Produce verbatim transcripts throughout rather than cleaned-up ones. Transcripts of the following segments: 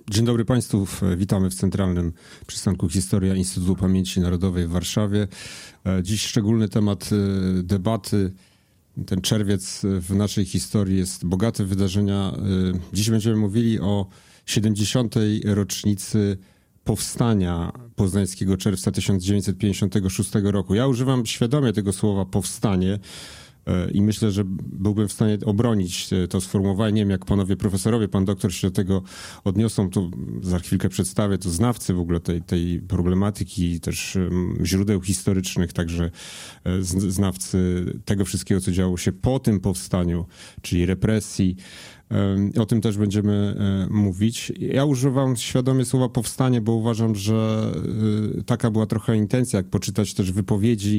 Dzień dobry Państwu, witamy w Centralnym Przystanku Historia Instytutu Pamięci Narodowej w Warszawie. Dziś szczególny temat debaty. Ten czerwiec w naszej historii jest bogaty w wydarzenia. Dziś będziemy mówili o siedemdziesiątej rocznicy powstania poznańskiego czerwca tysiąc dziewięćset pięćdziesiątego szóstego roku. Ja używam świadomie tego słowa powstanie i myślę, że byłbym w stanie obronić to sformułowanie. Nie wiem, jak panowie profesorowie, pan doktor się do tego odniosą, to za chwilkę przedstawię, to znawcy w ogóle tej, tej problematyki, też źródeł historycznych, także znawcy tego wszystkiego, co działo się po tym powstaniu, czyli represji. O tym też będziemy mówić. Ja używam świadomie słowa powstanie, bo uważam, że taka była trochę intencja, jak poczytać też wypowiedzi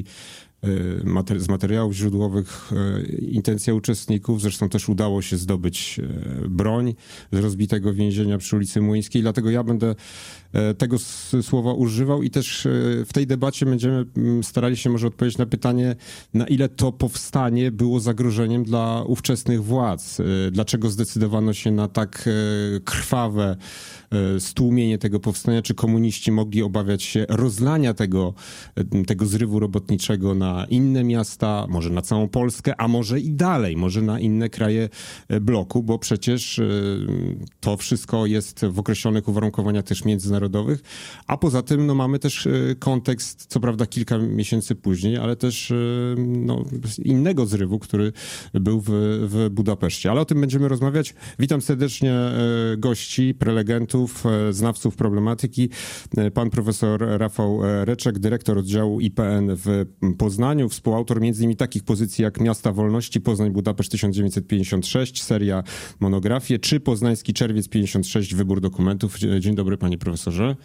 z materiałów źródłowych, intencja uczestników. Zresztą też udało się zdobyć broń z rozbitego więzienia przy ulicy Młyńskiej, dlatego ja będę tego słowa używał i też w tej debacie będziemy starali się może odpowiedzieć na pytanie, na ile to powstanie było zagrożeniem dla ówczesnych władz. Dlaczego zdecydowano się na tak krwawe stłumienie tego powstania? Czy komuniści mogli obawiać się rozlania tego, tego zrywu robotniczego na inne miasta, może na całą Polskę, a może i dalej, może na inne kraje bloku, bo przecież to wszystko jest w określonych uwarunkowaniach też międzynarodowych, a poza tym no, mamy też kontekst, co prawda kilka miesięcy później, ale też no, innego zrywu, który był w, w Budapeszcie. Ale o tym będziemy rozmawiać. Witam serdecznie gości, prelegentów, znawców problematyki. Pan profesor Rafał Reczek, dyrektor oddziału I P N w Poznaniu, współautor między innymi takich pozycji jak Miasta Wolności, Poznań, Budapeszt tysiąc dziewięćset pięćdziesiąt sześć, seria monografie, czy Poznański Czerwiec pięćdziesiąt sześć, wybór dokumentów. Dzień dobry, panie profesorze.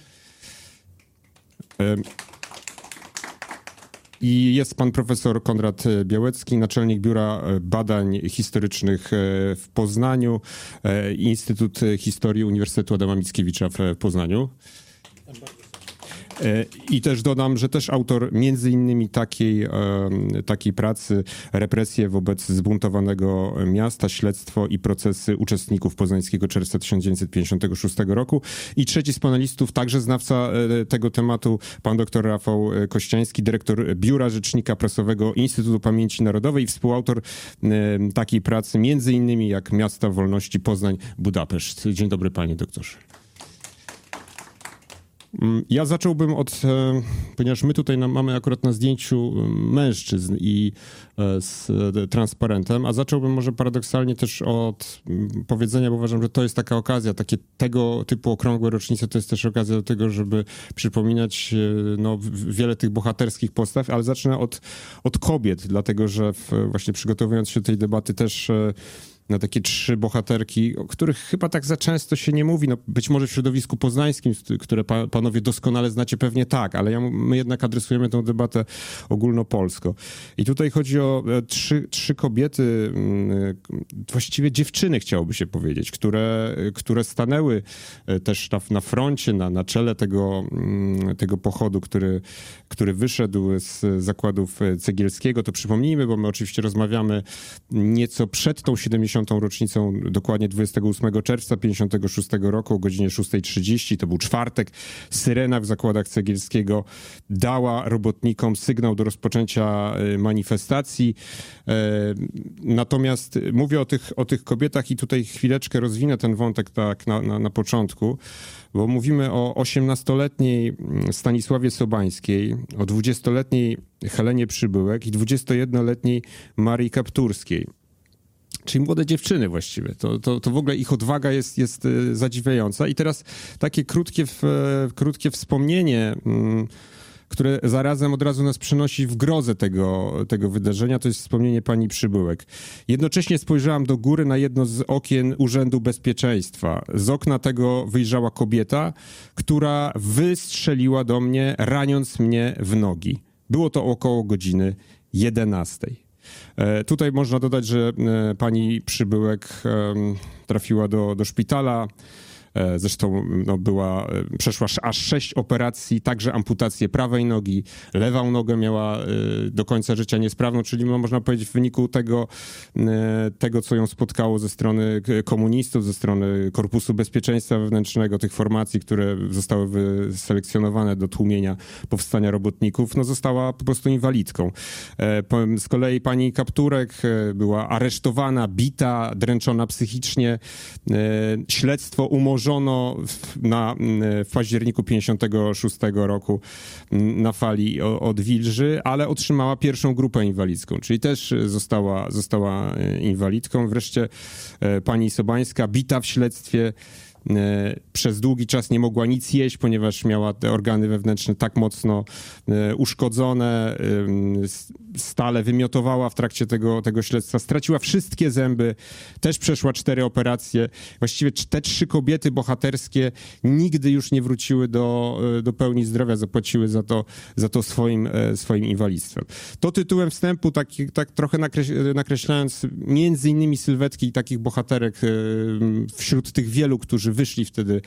I jest pan profesor Konrad Białecki, naczelnik Biura Badań Historycznych w Poznaniu, Instytut Historii Uniwersytetu Adama Mickiewicza w Poznaniu. I też dodam, że też autor między innymi takiej, takiej pracy Represje wobec zbuntowanego miasta, śledztwo i procesy uczestników poznańskiego czerwca tysiąc dziewięćset pięćdziesiątego szóstego roku. I trzeci z panelistów, także znawca tego tematu, pan dr Rafał Kościański, dyrektor Biura Rzecznika Prasowego Instytutu Pamięci Narodowej i współautor takiej pracy między innymi jak Miasta Wolności, Poznań, Budapeszt. Dzień dobry, panie doktorze. Ja zacząłbym od, ponieważ my tutaj mamy akurat na zdjęciu mężczyzn i z transparentem, a zacząłbym może paradoksalnie też od powiedzenia, bo uważam, że to jest taka okazja, takie tego typu okrągłe rocznice to jest też okazja do tego, żeby przypominać no, wiele tych bohaterskich postaw, ale zacznę od, od kobiet, dlatego że w, właśnie przygotowując się do tej debaty też na takie trzy bohaterki, o których chyba tak za często się nie mówi. No, być może w środowisku poznańskim, które pa, panowie doskonale znacie, pewnie tak, ale ja, my jednak adresujemy tę debatę ogólnopolsko. I tutaj chodzi o trzy, trzy kobiety, właściwie dziewczyny chciałoby się powiedzieć, które, które stanęły też na, na froncie, na, na czele tego, tego pochodu, który, który wyszedł z zakładów Cegielskiego. To przypomnijmy, bo my oczywiście rozmawiamy nieco przed tą siedemdziesiątą rocznicą, dokładnie dwudziestego ósmego czerwca pięćdziesiątego szóstego roku o godzinie szóstej trzydzieści, to był czwartek, syrena w zakładach Cegielskiego dała robotnikom sygnał do rozpoczęcia manifestacji. Natomiast mówię o tych, o tych kobietach i tutaj chwileczkę rozwinę ten wątek tak na, na, na początku, bo mówimy o osiemnastoletniej Stanisławie Sobańskiej, o dwudziestoletniej Helenie Przybyłek i dwudziestojednoletniej Marii Kapturskiej. Czyli młode dziewczyny właściwie. To, to, to w ogóle ich odwaga jest, jest zadziwiająca. I teraz takie krótkie, krótkie wspomnienie, które zarazem od razu nas przenosi w grozę tego, tego wydarzenia, to jest wspomnienie pani Przybyłek. Jednocześnie spojrzałam do góry na jedno z okien Urzędu Bezpieczeństwa. Z okna tego wyjrzała kobieta, która wystrzeliła do mnie, raniąc mnie w nogi. Było to około godziny jedenastej. Tutaj można dodać, że pani Przybyłek trafiła do, do szpitala. Zresztą no, była, przeszła aż sześć operacji, także amputację prawej nogi, lewą nogę miała do końca życia niesprawną, czyli no, można powiedzieć w wyniku tego, tego, co ją spotkało ze strony komunistów, ze strony Korpusu Bezpieczeństwa Wewnętrznego, tych formacji, które zostały wyselekcjonowane do tłumienia powstania robotników, no została po prostu inwalidką. Z kolei pani Kapturek była aresztowana, bita, dręczona psychicznie. Śledztwo umorzono na, w październiku pięćdziesiątego szóstego roku na fali od Wilży, ale otrzymała pierwszą grupę inwalidzką, czyli też została, została inwalidką. Wreszcie pani Sobańska, bita w śledztwie, przez długi czas nie mogła nic jeść, ponieważ miała te organy wewnętrzne tak mocno uszkodzone, stale wymiotowała w trakcie tego, tego śledztwa, straciła wszystkie zęby, też przeszła cztery operacje. Właściwie te trzy kobiety bohaterskie nigdy już nie wróciły do, do pełni zdrowia, zapłaciły za to, za to swoim, swoim inwalidztwem. To tytułem wstępu, tak, tak trochę nakreś- nakreślając między innymi sylwetki takich bohaterek wśród tych wielu, którzy wyszli wtedy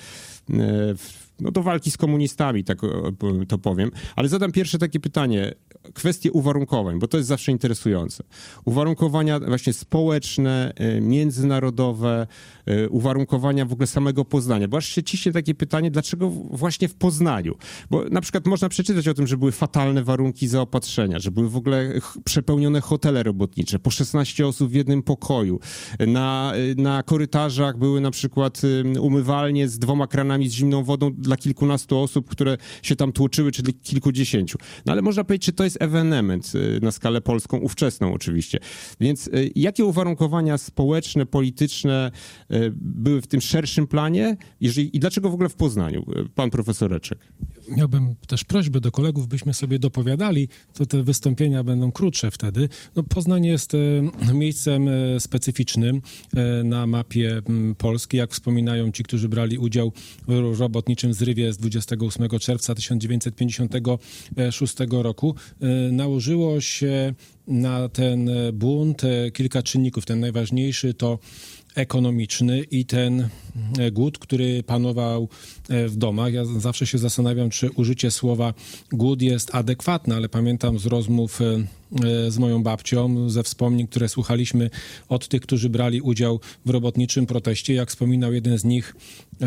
no, do walki z komunistami, tak to powiem. Ale zadam pierwsze takie pytanie, kwestie uwarunkowań, bo to jest zawsze interesujące. Uwarunkowania właśnie społeczne, międzynarodowe, uwarunkowania w ogóle samego Poznania. Bo aż się ciśnie takie pytanie, dlaczego właśnie w Poznaniu? Bo na przykład można przeczytać o tym, że były fatalne warunki zaopatrzenia, że były w ogóle przepełnione hotele robotnicze, po szesnaście osób w jednym pokoju. Na, na korytarzach były na przykład umywalnie z dwoma kranami z zimną wodą dla kilkunastu osób, które się tam tłoczyły, czyli kilkudziesięciu. No ale można powiedzieć, czy to jest ewenement na skalę polską, ówczesną oczywiście. Więc jakie uwarunkowania społeczne, polityczne były w tym szerszym planie jeżeli, i dlaczego w ogóle w Poznaniu? Pan profesor Reczek. Miałbym też prośbę do kolegów, byśmy sobie dopowiadali, to te wystąpienia będą krótsze wtedy. No, Poznań jest e, miejscem e, specyficznym e, na mapie m, Polski. Jak wspominają ci, którzy brali udział w robotniczym zrywie z dwudziestego ósmego czerwca tysiąc dziewięćset pięćdziesiątego szóstego roku, e, nałożyło się na ten bunt e, kilka czynników. Ten najważniejszy to ekonomiczny i ten głód, który panował w domach. Ja zawsze się zastanawiam, czy użycie słowa głód jest adekwatne, ale pamiętam z rozmów z moją babcią, ze wspomnień, które słuchaliśmy od tych, którzy brali udział w robotniczym proteście. Jak wspominał jeden z nich,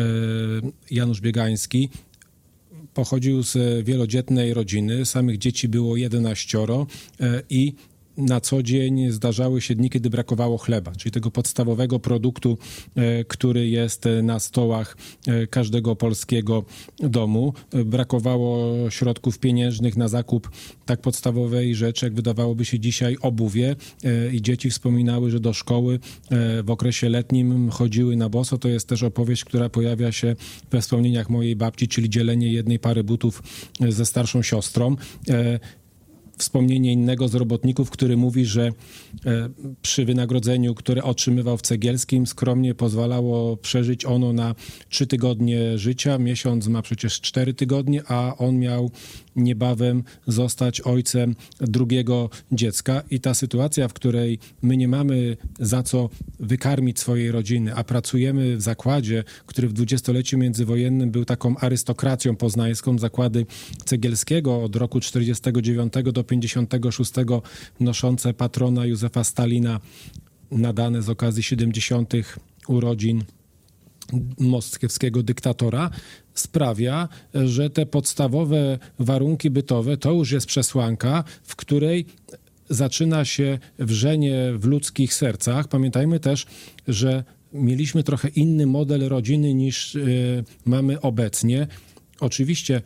Janusz Biegański, pochodził z wielodzietnej rodziny, samych dzieci było jedenaścioro i na co dzień zdarzały się dni, kiedy brakowało chleba, czyli tego podstawowego produktu, e, który jest na stołach e, każdego polskiego domu. E, brakowało środków pieniężnych na zakup tak podstawowej rzeczy, jak wydawałoby się dzisiaj obuwie e, i dzieci wspominały, że do szkoły e, w okresie letnim chodziły na boso. To jest też opowieść, która pojawia się we wspomnieniach mojej babci, czyli dzielenie jednej pary butów ze starszą siostrą. E, Wspomnienie innego z robotników, który mówi, że e, przy wynagrodzeniu, które otrzymywał w Cegielskim, skromnie pozwalało przeżyć ono na trzy tygodnie życia. Miesiąc ma przecież cztery tygodnie, a on miał niebawem zostać ojcem drugiego dziecka. I ta sytuacja, w której my nie mamy za co wykarmić swojej rodziny, a pracujemy w zakładzie, który w dwudziestoleciu międzywojennym był taką arystokracją poznańską, zakłady Cegielskiego od roku czterdziestego dziewiątego do pięćdziesiątego szóstego noszące patrona Józefa Stalina, nadane z okazji siedemdziesiątych urodzin moskiewskiego dyktatora, sprawia, że te podstawowe warunki bytowe to już jest przesłanka, w której zaczyna się wrzenie w ludzkich sercach. Pamiętajmy też, że mieliśmy trochę inny model rodziny niż y, mamy obecnie. Oczywiście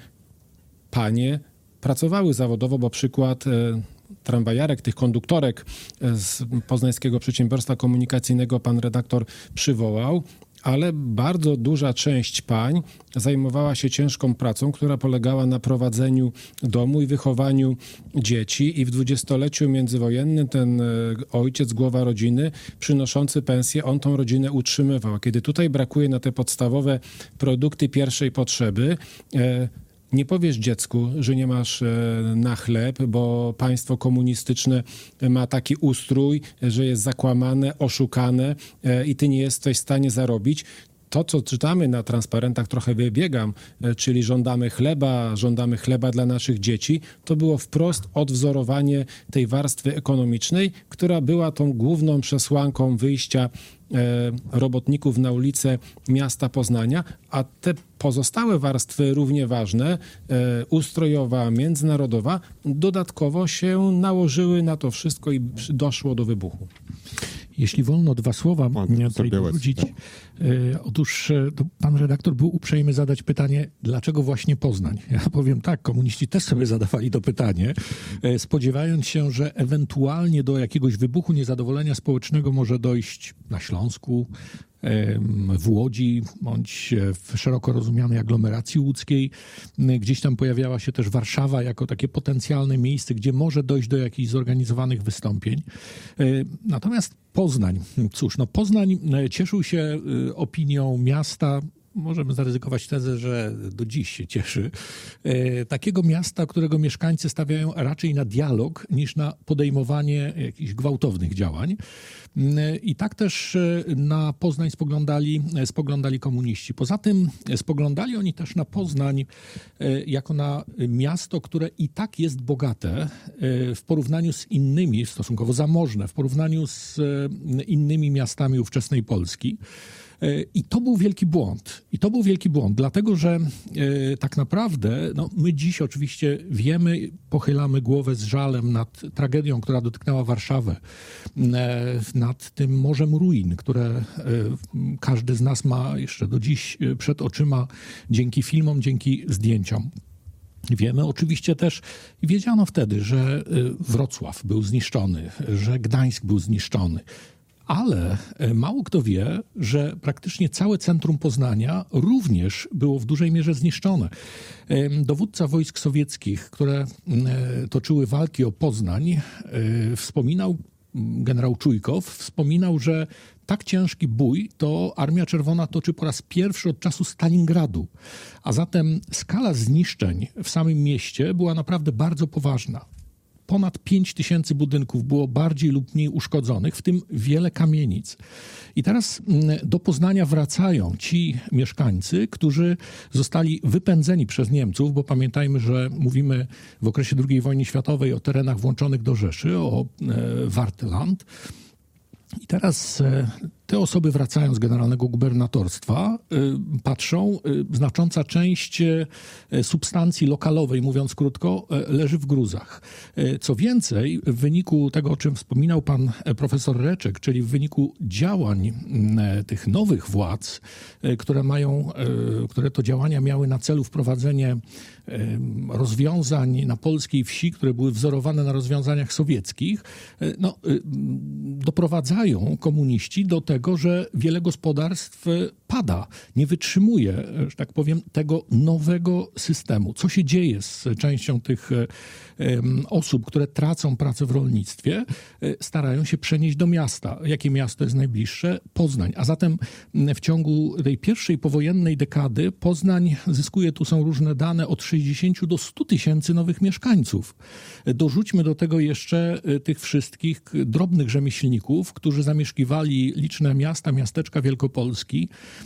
panie pracowały zawodowo, bo przykład y, tramwajarek, tych konduktorek z Poznańskiego Przedsiębiorstwa Komunikacyjnego pan redaktor przywołał, ale bardzo duża część pań zajmowała się ciężką pracą, która polegała na prowadzeniu domu i wychowaniu dzieci i w dwudziestoleciu międzywojennym ten ojciec, głowa rodziny, przynoszący pensję, on tą rodzinę utrzymywał. Kiedy tutaj brakuje na te podstawowe produkty pierwszej potrzeby, nie powiesz dziecku, że nie masz na chleb, bo państwo komunistyczne ma taki ustrój, że jest zakłamane, oszukane i ty nie jesteś w stanie zarobić. to, co czytamy na transparentach, trochę wybiegam, czyli żądamy chleba, żądamy chleba dla naszych dzieci, to było wprost odwzorowanie tej warstwy ekonomicznej, która była tą główną przesłanką wyjścia robotników na ulicę miasta Poznania, a te pozostałe warstwy równie ważne, ustrojowa, międzynarodowa, dodatkowo się nałożyły na to wszystko i doszło do wybuchu. Jeśli wolno, dwa słowa tutaj dorzucić. Otóż pan redaktor był uprzejmy zadać pytanie, dlaczego właśnie Poznań? Ja powiem tak, komuniści też sobie zadawali to pytanie, spodziewając się, że ewentualnie do jakiegoś wybuchu niezadowolenia społecznego może dojść na Śląsku, w Łodzi, bądź w szeroko rozumianej aglomeracji łódzkiej. Gdzieś tam pojawiała się też Warszawa jako takie potencjalne miejsce, gdzie może dojść do jakichś zorganizowanych wystąpień. Natomiast Poznań, cóż, no Poznań cieszył się opinią miasta, możemy zaryzykować tezę, że do dziś się cieszy, takiego miasta, którego mieszkańcy stawiają raczej na dialog niż na podejmowanie jakichś gwałtownych działań. I tak też na Poznań spoglądali, spoglądali komuniści. Poza tym spoglądali oni też na Poznań jako na miasto, które i tak jest bogate w porównaniu z innymi, stosunkowo zamożne, w porównaniu z innymi miastami ówczesnej Polski. I to był wielki błąd. I to był wielki błąd, dlatego że e, tak naprawdę no, my dziś oczywiście wiemy, pochylamy głowę z żalem nad tragedią, która dotknęła Warszawę, e, nad tym morzem ruin, które e, każdy z nas ma jeszcze do dziś przed oczyma dzięki filmom, dzięki zdjęciom. Wiemy oczywiście też, i wiedziano wtedy, że Wrocław był zniszczony, że Gdańsk był zniszczony. Ale mało kto wie, że praktycznie całe centrum Poznania również było w dużej mierze zniszczone. Dowódca wojsk sowieckich, które toczyły walki o Poznań, wspominał, generał Czujkow, wspominał, że tak ciężki bój to Armia Czerwona toczy po raz pierwszy od czasu Stalingradu. A zatem skala zniszczeń w samym mieście była naprawdę bardzo poważna. Ponad pięć tysięcy budynków było bardziej lub mniej uszkodzonych, w tym wiele kamienic. I teraz do Poznania wracają ci mieszkańcy, którzy zostali wypędzeni przez Niemców, bo pamiętajmy, że mówimy w okresie drugiej wojny światowej o terenach włączonych do Rzeszy, o e, Wartheland. I teraz te osoby wracają z generalnego gubernatorstwa, patrzą, znacząca część substancji lokalowej, mówiąc krótko, leży w gruzach. Co więcej, w wyniku tego, o czym wspominał pan profesor Reczek, czyli w wyniku działań tych nowych władz, które mają, które to działania miały na celu wprowadzenie rozwiązań na polskiej wsi, które były wzorowane na rozwiązaniach sowieckich, no, doprowadzają komuniści do tego, że wiele gospodarstw pada, nie wytrzymuje, że tak powiem, tego nowego systemu. Co się dzieje z częścią tych osób, które tracą pracę w rolnictwie, starają się przenieść do miasta. Jakie miasto jest najbliższe? Poznań. A zatem w ciągu tej pierwszej powojennej dekady Poznań zyskuje, tu są różne dane, od sześćdziesięciu do stu tysięcy nowych mieszkańców. Dorzućmy do tego jeszcze tych wszystkich drobnych rzemieślników, którzy zamieszkiwali liczne miasta, miasteczka Wielkopolski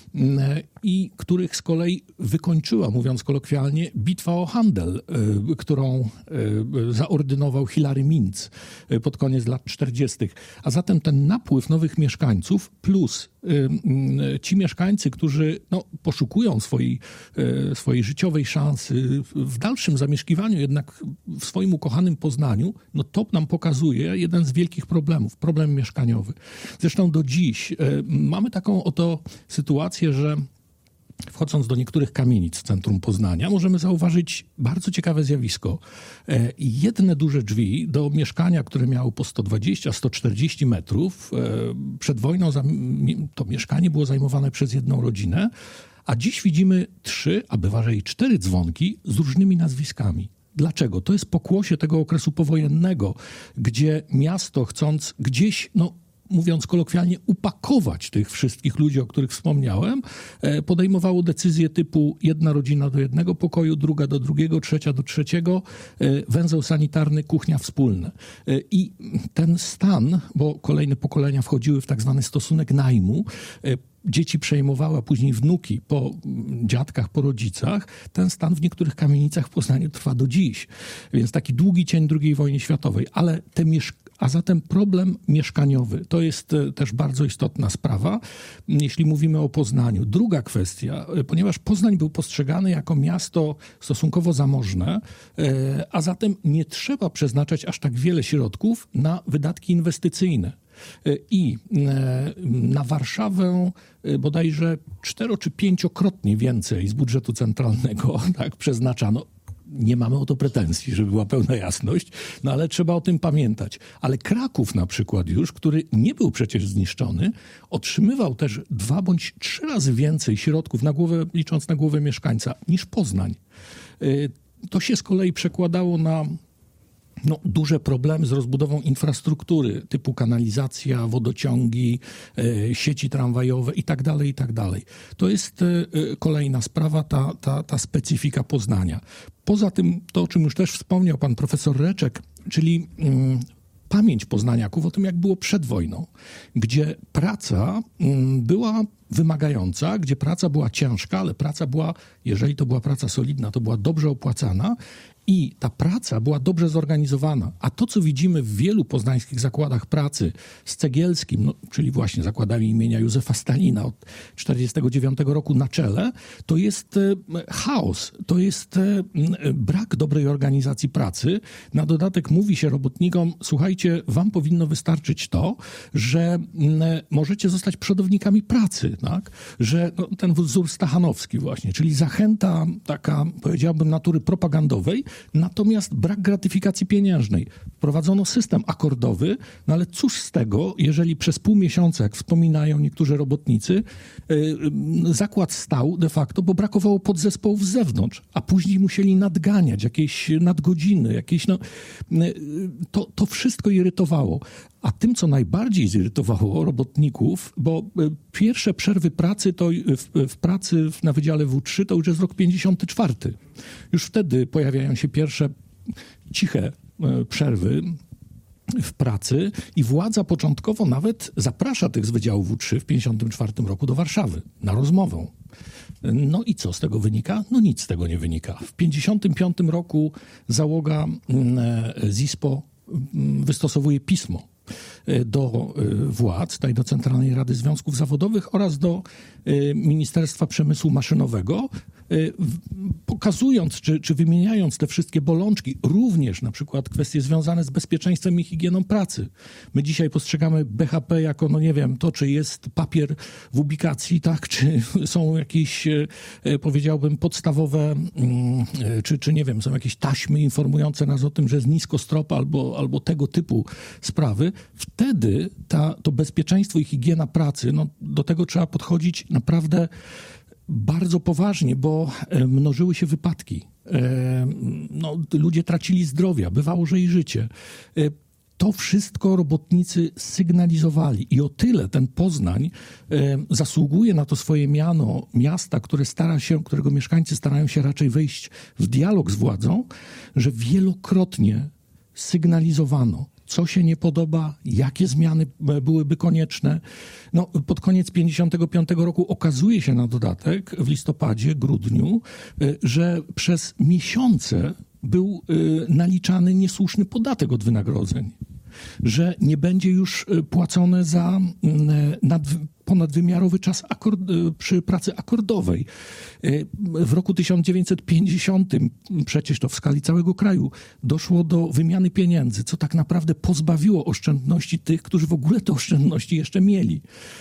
i których z kolei wykończyła, mówiąc kolokwialnie, bitwa o handel, którą zaordynował Hilary Minc pod koniec lat czterdziestych. A zatem ten napływ nowych mieszkańców plus ci mieszkańcy, którzy no, poszukują swojej, swojej życiowej szansy w dalszym zamieszkiwaniu, jednak w swoim ukochanym Poznaniu, no to nam pokazuje jeden z wielkich problemów, problem mieszkaniowy. Zresztą do dziś mamy taką oto sytuację, że wchodząc do niektórych kamienic w centrum Poznania, możemy zauważyć bardzo ciekawe zjawisko. Jedne duże drzwi do mieszkania, które miało po sto dwadzieścia sto czterdzieści metrów, przed wojną to mieszkanie było zajmowane przez jedną rodzinę, a dziś widzimy trzy, a bywa, że i cztery dzwonki z różnymi nazwiskami. Dlaczego? To jest pokłosie tego okresu powojennego, gdzie miasto, chcąc gdzieś, no mówiąc kolokwialnie, upakować tych wszystkich ludzi, o których wspomniałem, podejmowało decyzje typu jedna rodzina do jednego pokoju, druga do drugiego, trzecia do trzeciego, węzeł sanitarny, kuchnia wspólna. I ten stan, bo kolejne pokolenia wchodziły w tak zwany stosunek najmu, dzieci przejmowały, a później wnuki po dziadkach, po rodzicach, ten stan w niektórych kamienicach w Poznaniu trwa do dziś. Więc taki długi cień drugiej wojny światowej. Ale te mieszkania, a zatem problem mieszkaniowy to jest też bardzo istotna sprawa, jeśli mówimy o Poznaniu. Druga kwestia, ponieważ Poznań był postrzegany jako miasto stosunkowo zamożne, a zatem nie trzeba przeznaczać aż tak wiele środków na wydatki inwestycyjne. I na Warszawę bodajże cztero czy pięciokrotnie więcej z budżetu centralnego tak przeznaczano. Nie mamy o to pretensji, żeby była pełna jasność, no ale trzeba o tym pamiętać. Ale Kraków na przykład już, który nie był przecież zniszczony, otrzymywał też dwa bądź trzy razy więcej środków na głowę, licząc na głowę mieszkańca, niż Poznań. To się z kolei przekładało na no, duże problemy z rozbudową infrastruktury typu kanalizacja, wodociągi, e, sieci tramwajowe i tak dalej, i tak dalej. To jest e, kolejna sprawa, ta, ta, ta specyfika Poznania. Poza tym, to o czym już też wspomniał pan profesor Reczek, czyli mm, pamięć poznaniaków o tym, jak było przed wojną, gdzie praca mm, była wymagająca, gdzie praca była ciężka, ale praca była, jeżeli to była praca solidna, to była dobrze opłacana i ta praca była dobrze zorganizowana. A to, co widzimy w wielu poznańskich zakładach pracy z Cegielskim, no, czyli właśnie zakładami imienia Józefa Stalina od tysiąc dziewięćset czterdziestego dziewiątego roku na czele, to jest e, chaos, to jest e, brak dobrej organizacji pracy. Na dodatek mówi się robotnikom, słuchajcie, wam powinno wystarczyć to, że e, możecie zostać przodownikami pracy, tak? Że no, ten wzór stachanowski właśnie, czyli zachęta taka, powiedziałbym, natury propagandowej, natomiast brak gratyfikacji pieniężnej. Wprowadzono system akordowy, no ale cóż z tego, jeżeli przez pół miesiąca, jak wspominają niektórzy robotnicy, yy, zakład stał de facto, bo brakowało podzespołów z zewnątrz, a później musieli nadganiać jakieś nadgodziny, jakieś no, yy, to, to wszystko irytowało. A tym, co najbardziej zirytowało robotników, bo pierwsze przerwy pracy to w, w pracy na Wydziale W trzy to już jest rok pięćdziesiąty czwarty. Już wtedy pojawiają się pierwsze ciche przerwy w pracy i władza początkowo nawet zaprasza tych z Wydziału W trzy w pięćdziesiątym czwartym roku do Warszawy na rozmowę. No i co z tego wynika? No nic z tego nie wynika. W pięćdziesiątym piątym roku załoga Z I S P O wystosowuje pismo do władz, tutaj do Centralnej Rady Związków Zawodowych oraz do Ministerstwa Przemysłu Maszynowego, pokazując czy, czy wymieniając te wszystkie bolączki, również na przykład kwestie związane z bezpieczeństwem i higieną pracy. My dzisiaj postrzegamy B H P jako, no nie wiem, to czy jest papier w ubikacji, tak, czy są jakieś, powiedziałbym, podstawowe, czy, czy nie wiem, są jakieś taśmy informujące nas o tym, że jest niskostropa albo, albo tego typu sprawy. Wtedy ta, to bezpieczeństwo i higiena pracy, no, do tego trzeba podchodzić naprawdę bardzo poważnie, bo mnożyły się wypadki. No, ludzie tracili zdrowia, bywało, że i życie. To wszystko robotnicy sygnalizowali i o tyle ten Poznań zasługuje na to swoje miano miasta, które stara się, którego mieszkańcy starają się raczej wejść w dialog z władzą, że wielokrotnie sygnalizowano, co się nie podoba, jakie zmiany byłyby konieczne. No, pod koniec pięćdziesiątego piątego roku okazuje się na dodatek w listopadzie, grudniu, że przez miesiące był naliczany niesłuszny podatek od wynagrodzeń, że nie będzie już płacone za nad, ponadwymiarowy czas akord, przy pracy akordowej. W roku tysiąc dziewięćset pięćdziesiątym, przecież to w skali całego kraju, doszło do wymiany pieniędzy, co tak naprawdę pozbawiło oszczędności tych, którzy w ogóle te oszczędności jeszcze mieli.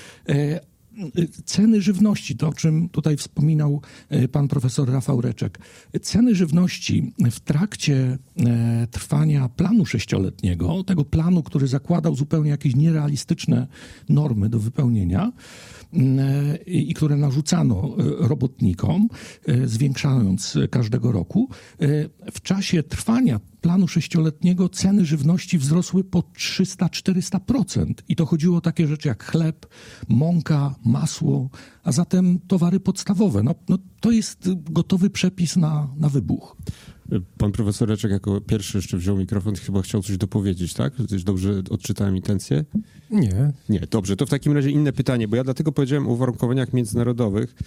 Ceny żywności, to o czym tutaj wspominał pan profesor Rafał Reczek. Ceny żywności w trakcie trwania planu sześcioletniego, tego planu, który zakładał zupełnie jakieś nierealistyczne normy do wypełnienia i które narzucano robotnikom, zwiększając każdego roku, w czasie trwania planu sześcioletniego ceny żywności wzrosły po trzysta czterysta procent. I to chodziło o takie rzeczy jak chleb, mąka, masło, a zatem towary podstawowe. No, no to jest gotowy przepis na, na wybuch. Pan profesor Reczek jako pierwszy jeszcze wziął mikrofon, chyba chciał coś dopowiedzieć, tak? Dobrze odczytałem intencję? Nie. Nie, dobrze. To w takim razie inne pytanie, bo ja dlatego powiedziałem o uwarunkowaniach międzynarodowych,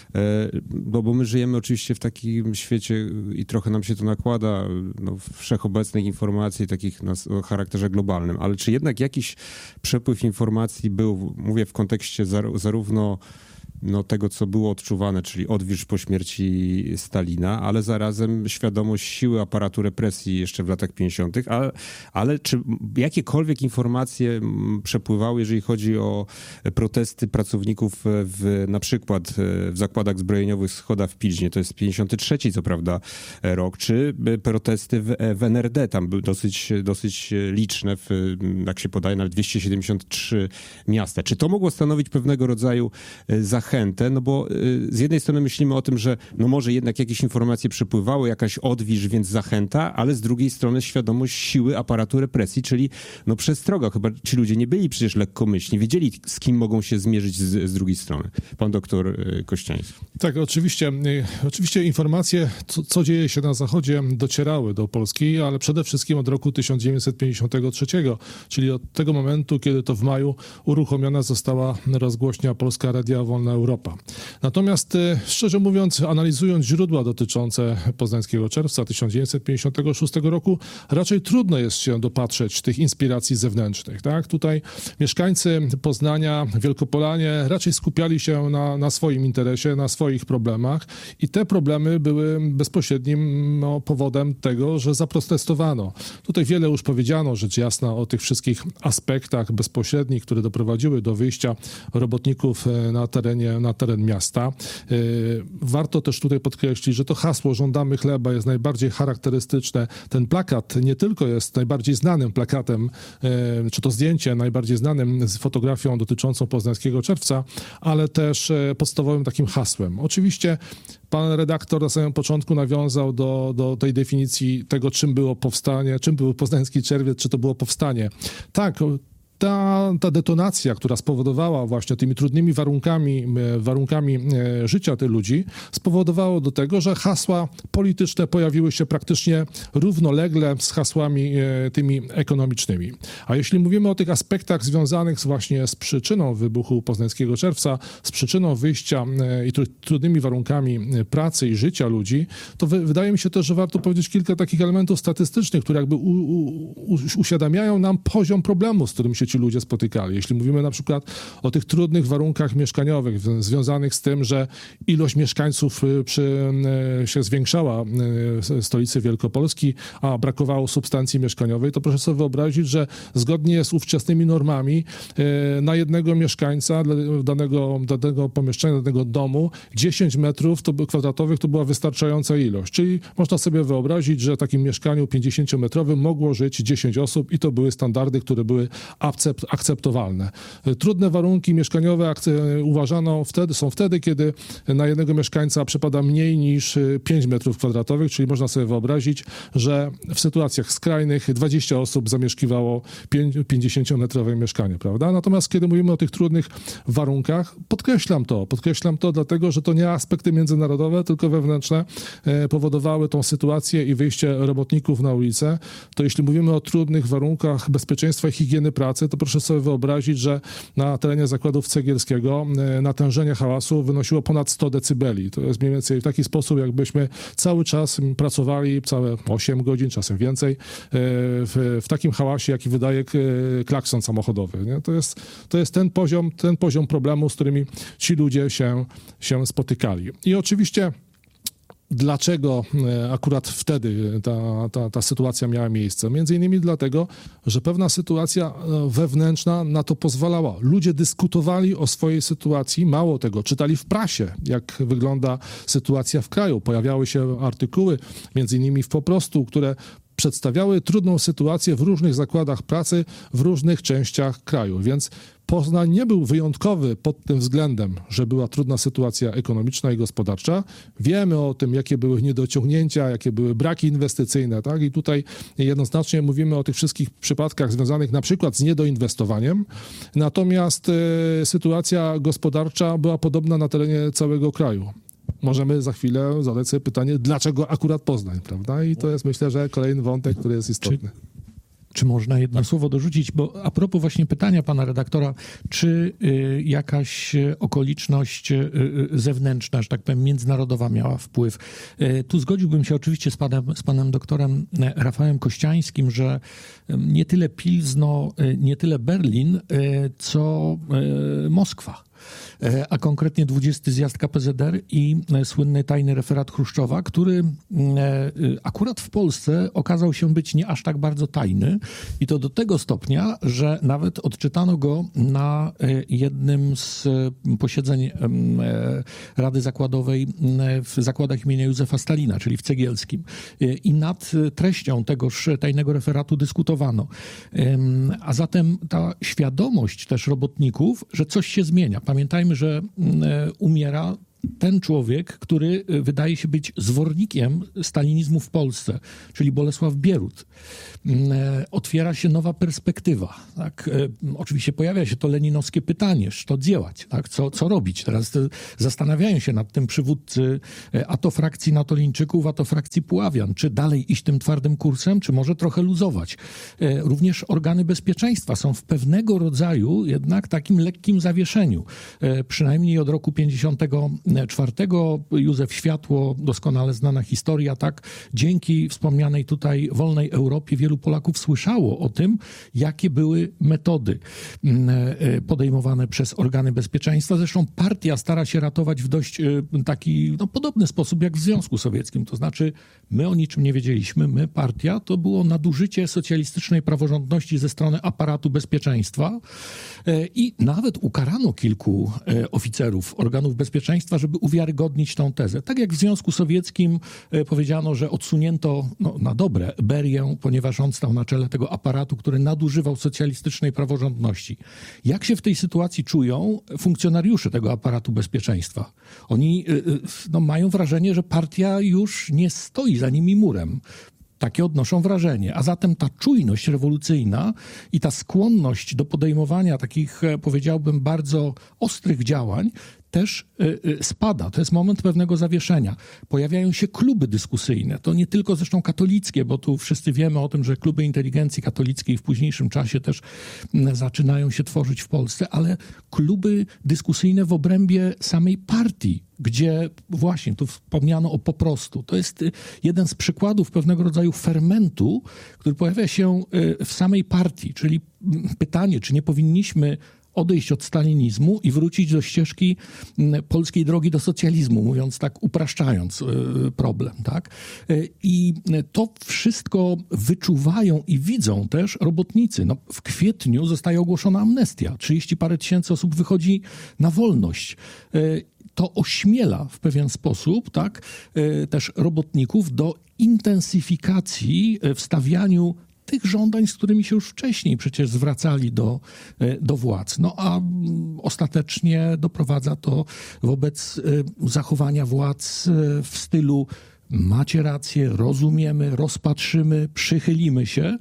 bo, bo my żyjemy oczywiście w takim świecie i trochę nam się to nakłada, no, wszechobecnych informacji takich na, o charakterze globalnym, ale czy jednak jakiś przepływ informacji był, mówię w kontekście zar- zarówno no, tego, co było odczuwane, czyli odwilż po śmierci Stalina, ale zarazem świadomość siły aparatu represji jeszcze w latach pięćdziesiątych. Ale, ale czy jakiekolwiek informacje przepływały, jeżeli chodzi o protesty pracowników w, na przykład w zakładach zbrojeniowych Schoda w Pilźnie, to jest pięćdziesiąty trzeci co prawda rok, czy protesty w, w N R D, tam były dosyć, dosyć liczne, w, jak się podaje, nawet dwieście siedemdziesiąt trzy miasta. Czy to mogło stanowić pewnego rodzaju zachętę? No bo z jednej strony myślimy o tym, że no może jednak jakieś informacje przepływały, jakaś odwilż, więc zachęta, ale z drugiej strony świadomość siły aparatu represji, czyli no przestroga. Chyba ci ludzie nie byli przecież lekkomyślni, wiedzieli, z kim mogą się zmierzyć z, z drugiej strony. Pan doktor Kościański. Tak, oczywiście. Oczywiście informacje, co, co dzieje się na Zachodzie, docierały do Polski, ale przede wszystkim od roku tysiąc dziewięćset pięćdziesiątego trzeciego, czyli od tego momentu, kiedy to w maju uruchomiona została rozgłośnia Polska Radia Wolna Europa. Natomiast szczerze mówiąc, analizując źródła dotyczące Poznańskiego Czerwca tysiąc dziewięćset pięćdziesiątego szóstego roku, raczej trudno jest się dopatrzeć tych inspiracji zewnętrznych. Tak? Tutaj mieszkańcy Poznania, Wielkopolanie raczej skupiali się na, na swoim interesie, na swoich problemach i te problemy były bezpośrednim no, powodem tego, że zaprotestowano. Tutaj wiele już powiedziano, rzecz jasna, o tych wszystkich aspektach bezpośrednich, które doprowadziły do wyjścia robotników na terenie, na teren miasta. Warto też tutaj podkreślić, że to hasło "Żądamy chleba" jest najbardziej charakterystyczne. Ten plakat nie tylko jest najbardziej znanym plakatem, czy to zdjęcie najbardziej znanym z fotografią dotyczącą Poznańskiego Czerwca, ale też podstawowym takim hasłem. Oczywiście pan redaktor na samym początku nawiązał do, do tej definicji tego, czym było powstanie, czym był Poznański Czerwiec, czy to było powstanie. Tak, Ta, ta detonacja, która spowodowała właśnie tymi trudnymi warunkami, warunkami życia tych ludzi, spowodowało do tego, że hasła polityczne pojawiły się praktycznie równolegle z hasłami tymi ekonomicznymi. A jeśli mówimy o tych aspektach związanych właśnie z przyczyną wybuchu Poznańskiego Czerwca, z przyczyną wyjścia i trudnymi warunkami pracy i życia ludzi, to wy, wydaje mi się też, że warto powiedzieć kilka takich elementów statystycznych, które jakby u, u, uświadamiają nam poziom problemu, z którym się ci ludzie spotykali. Jeśli mówimy na przykład o tych trudnych warunkach mieszkaniowych związanych z tym, że ilość mieszkańców przy, się zwiększała w stolicy Wielkopolski, a brakowało substancji mieszkaniowej, to proszę sobie wyobrazić, że zgodnie z ówczesnymi normami na jednego mieszkańca danego, danego pomieszczenia, danego domu dziesięć metrów to, kwadratowych to była wystarczająca ilość. Czyli można sobie wyobrazić, że w takim mieszkaniu pięćdziesięciometrowym mogło żyć dziesięć osób i to były standardy, które były akceptowalne. Trudne warunki mieszkaniowe uważano wtedy, są wtedy, kiedy na jednego mieszkańca przypada mniej niż pięć metrów kwadratowych, czyli można sobie wyobrazić, że w sytuacjach skrajnych dwadzieścia osób zamieszkiwało pięćdziesięciometrowe mieszkanie, prawda? Natomiast kiedy mówimy o tych trudnych warunkach, podkreślam to, podkreślam to dlatego, że to nie aspekty międzynarodowe, tylko wewnętrzne powodowały tą sytuację i wyjście robotników na ulicę. To jeśli mówimy o trudnych warunkach bezpieczeństwa i higieny pracy, to proszę sobie wyobrazić, że na terenie zakładów Cegielskiego natężenie hałasu wynosiło ponad sto decybeli. To jest mniej więcej w taki sposób, jakbyśmy cały czas pracowali, całe osiem godzin, czasem więcej, w, w takim hałasie, jaki wydaje klakson samochodowy. Nie? To jest, to jest ten poziom, ten poziom problemu, z którymi ci ludzie się, się spotykali. I oczywiście dlaczego akurat wtedy ta, ta, ta sytuacja miała miejsce? Między innymi dlatego, że pewna sytuacja wewnętrzna na to pozwalała. Ludzie dyskutowali o swojej sytuacji, mało tego, czytali w prasie, jak wygląda sytuacja w kraju. Pojawiały się artykuły, między innymi w Po Prostu, które przedstawiały trudną sytuację w różnych zakładach pracy, w różnych częściach kraju. Więc Poznań nie był wyjątkowy pod tym względem, że była trudna sytuacja ekonomiczna i gospodarcza. Wiemy o tym, jakie były niedociągnięcia, jakie były braki inwestycyjne, tak? I tutaj jednoznacznie mówimy o tych wszystkich przypadkach związanych na przykład z niedoinwestowaniem. Natomiast e, sytuacja gospodarcza była podobna na terenie całego kraju. Możemy za chwilę zadać sobie pytanie, dlaczego akurat Poznań, prawda? I to jest, myślę, że kolejny wątek, który jest istotny. Czy można jedno tak. słowo dorzucić? Bo a propos właśnie pytania pana redaktora, czy y, jakaś okoliczność y, y, zewnętrzna, że tak powiem, międzynarodowa miała wpływ? Y, tu zgodziłbym się oczywiście z panem, z panem doktorem Rafałem Kościańskim, że nie tyle Pilzno, y, nie tyle Berlin, y, co y, Moskwa. A konkretnie dwudziesty zjazd K P Z R i słynny tajny referat Chruszczowa, który akurat w Polsce okazał się być nie aż tak bardzo tajny i to do tego stopnia, że nawet odczytano go na jednym z posiedzeń Rady Zakładowej w zakładach imienia Józefa Stalina, czyli w Cegielskim. I nad treścią tegoż tajnego referatu dyskutowano. A zatem ta świadomość też robotników, że coś się zmienia. Pamiętajmy, że umiera ten człowiek, który wydaje się być zwornikiem stalinizmu w Polsce, czyli Bolesław Bierut. Otwiera się nowa perspektywa. Tak? Oczywiście pojawia się to leninowskie pytanie, co działać, tak? co, co robić. Teraz zastanawiają się nad tym przywódcy a to frakcji Natolińczyków, a to frakcji Puławian. Czy dalej iść tym twardym kursem, czy może trochę luzować. Również organy bezpieczeństwa są w pewnego rodzaju jednak takim lekkim zawieszeniu. Przynajmniej od roku pięćdziesiątego czwartego Józef Światło, doskonale znana historia, tak, dzięki wspomnianej tutaj wolnej Europie wielu Polaków słyszało o tym, jakie były metody podejmowane przez organy bezpieczeństwa. Zresztą partia stara się ratować w dość taki no, podobny sposób jak w Związku Sowieckim. To znaczy my o niczym nie wiedzieliśmy. My, partia, to było nadużycie socjalistycznej praworządności ze strony aparatu bezpieczeństwa i nawet ukarano kilku oficerów organów bezpieczeństwa, żeby uwiarygodnić tą tezę. Tak jak w Związku Sowieckim powiedziano, że odsunięto no, na dobre Berię, ponieważ on stał na czele tego aparatu, który nadużywał socjalistycznej praworządności. Jak się w tej sytuacji czują funkcjonariusze tego aparatu bezpieczeństwa? Oni no, mają wrażenie, że partia już nie stoi za nimi murem. Takie odnoszą wrażenie. A zatem ta czujność rewolucyjna i ta skłonność do podejmowania takich, powiedziałbym, bardzo ostrych działań też spada. To jest moment pewnego zawieszenia. Pojawiają się kluby dyskusyjne. To nie tylko zresztą katolickie, bo tu wszyscy wiemy o tym, że kluby inteligencji katolickiej w późniejszym czasie też zaczynają się tworzyć w Polsce, ale kluby dyskusyjne w obrębie samej partii, gdzie właśnie tu wspomniano o po prostu. To jest jeden z przykładów pewnego rodzaju fermentu, który pojawia się w samej partii, czyli pytanie, czy nie powinniśmy odejść od stalinizmu i wrócić do ścieżki polskiej drogi do socjalizmu, mówiąc tak, upraszczając problem, tak? I to wszystko wyczuwają i widzą też robotnicy. No, w kwietniu zostaje ogłoszona amnestia. trzydzieści parę tysięcy osób wychodzi na wolność. To ośmiela w pewien sposób, tak, też robotników do intensyfikacji w stawianiu tych żądań, z którymi się już wcześniej przecież zwracali do, do władz. No a ostatecznie doprowadza to wobec zachowania władz w stylu macie rację, rozumiemy, rozpatrzymy, przychylimy się.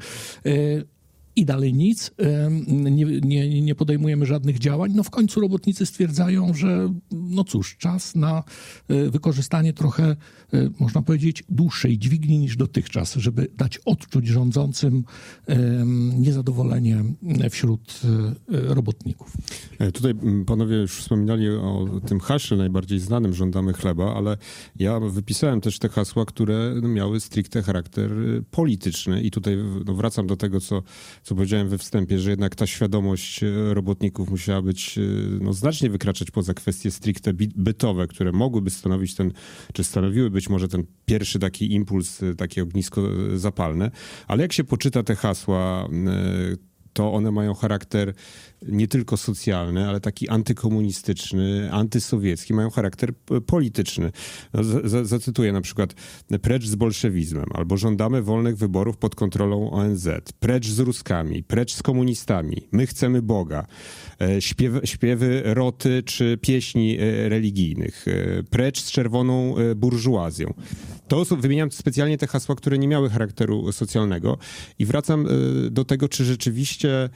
I dalej nic, nie, nie, nie podejmujemy żadnych działań. No w końcu robotnicy stwierdzają, że no cóż, czas na wykorzystanie trochę, można powiedzieć, dłuższej dźwigni niż dotychczas, żeby dać odczuć rządzącym niezadowolenie wśród robotników. Tutaj panowie już wspominali o tym haśle najbardziej znanym, żądamy chleba, ale ja wypisałem też te hasła, które miały stricte charakter polityczny i tutaj no, wracam do tego, co co powiedziałem we wstępie, że jednak ta świadomość robotników musiała być, no, znacznie wykraczać poza kwestie stricte bytowe, które mogłyby stanowić ten, czy stanowiły być może ten pierwszy taki impuls, takie ognisko zapalne. Ale jak się poczyta te hasła, to one mają charakter nie tylko socjalny, ale taki antykomunistyczny, antysowiecki, mają charakter polityczny. No, z- zacytuję na przykład: precz z bolszewizmem, albo żądamy wolnych wyborów pod kontrolą O N Z, precz z Ruskami, precz z komunistami, my chcemy Boga, śpiewy, śpiewy roty czy pieśni religijnych, precz z czerwoną burżuazją. To są, wymieniam specjalnie te hasła, które nie miały charakteru socjalnego i wracam do tego, czy rzeczywiście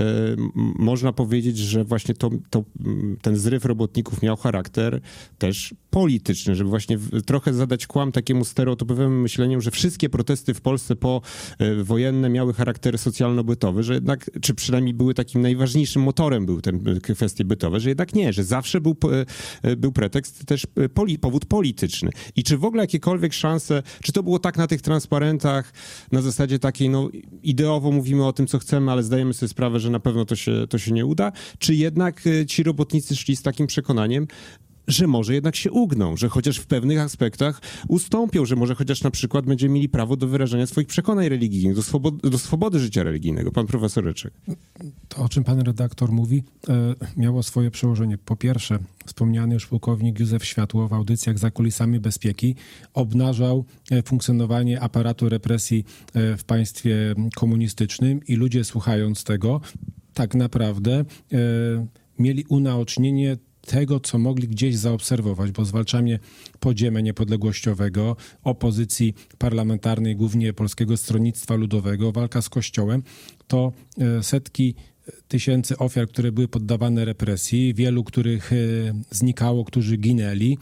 można powiedzieć, że właśnie to, to, ten zryw robotników miał charakter też polityczny, żeby właśnie trochę zadać kłam takiemu stereotypowemu myśleniu, że wszystkie protesty w Polsce powojenne miały charakter socjalno-bytowy, że jednak, czy przynajmniej były takim najważniejszym motorem był ten kwestie bytowe, że jednak nie, że zawsze był, był pretekst też poli, powód polityczny. I czy w ogóle jakiekolwiek szanse, czy to było tak na tych transparentach, na zasadzie takiej, no ideowo mówimy o tym, co chcemy, ale zdajemy sobie sprawę, że na pewno to się, to się nie uda, czy jednak ci robotnicy szli z takim przekonaniem, że może jednak się ugną, że chociaż w pewnych aspektach ustąpią, że może chociaż na przykład będziemy mieli prawo do wyrażania swoich przekonań religijnych, do swobody, do swobody życia religijnego. Pan profesor Ryczek. To, o czym pan redaktor mówi, e, miało swoje przełożenie. Po pierwsze, wspomniany już pułkownik Józef Światło w audycjach Za kulisami bezpieki obnażał e, funkcjonowanie aparatu represji e, w państwie komunistycznym i ludzie, słuchając tego, tak naprawdę e, mieli unaocznienie tego, co mogli gdzieś zaobserwować, bo zwalczanie podziemia niepodległościowego, opozycji parlamentarnej, głównie Polskiego Stronnictwa Ludowego, walka z Kościołem, to setki tysięcy ofiar, które były poddawane represji, wielu, których znikało, którzy ginęli.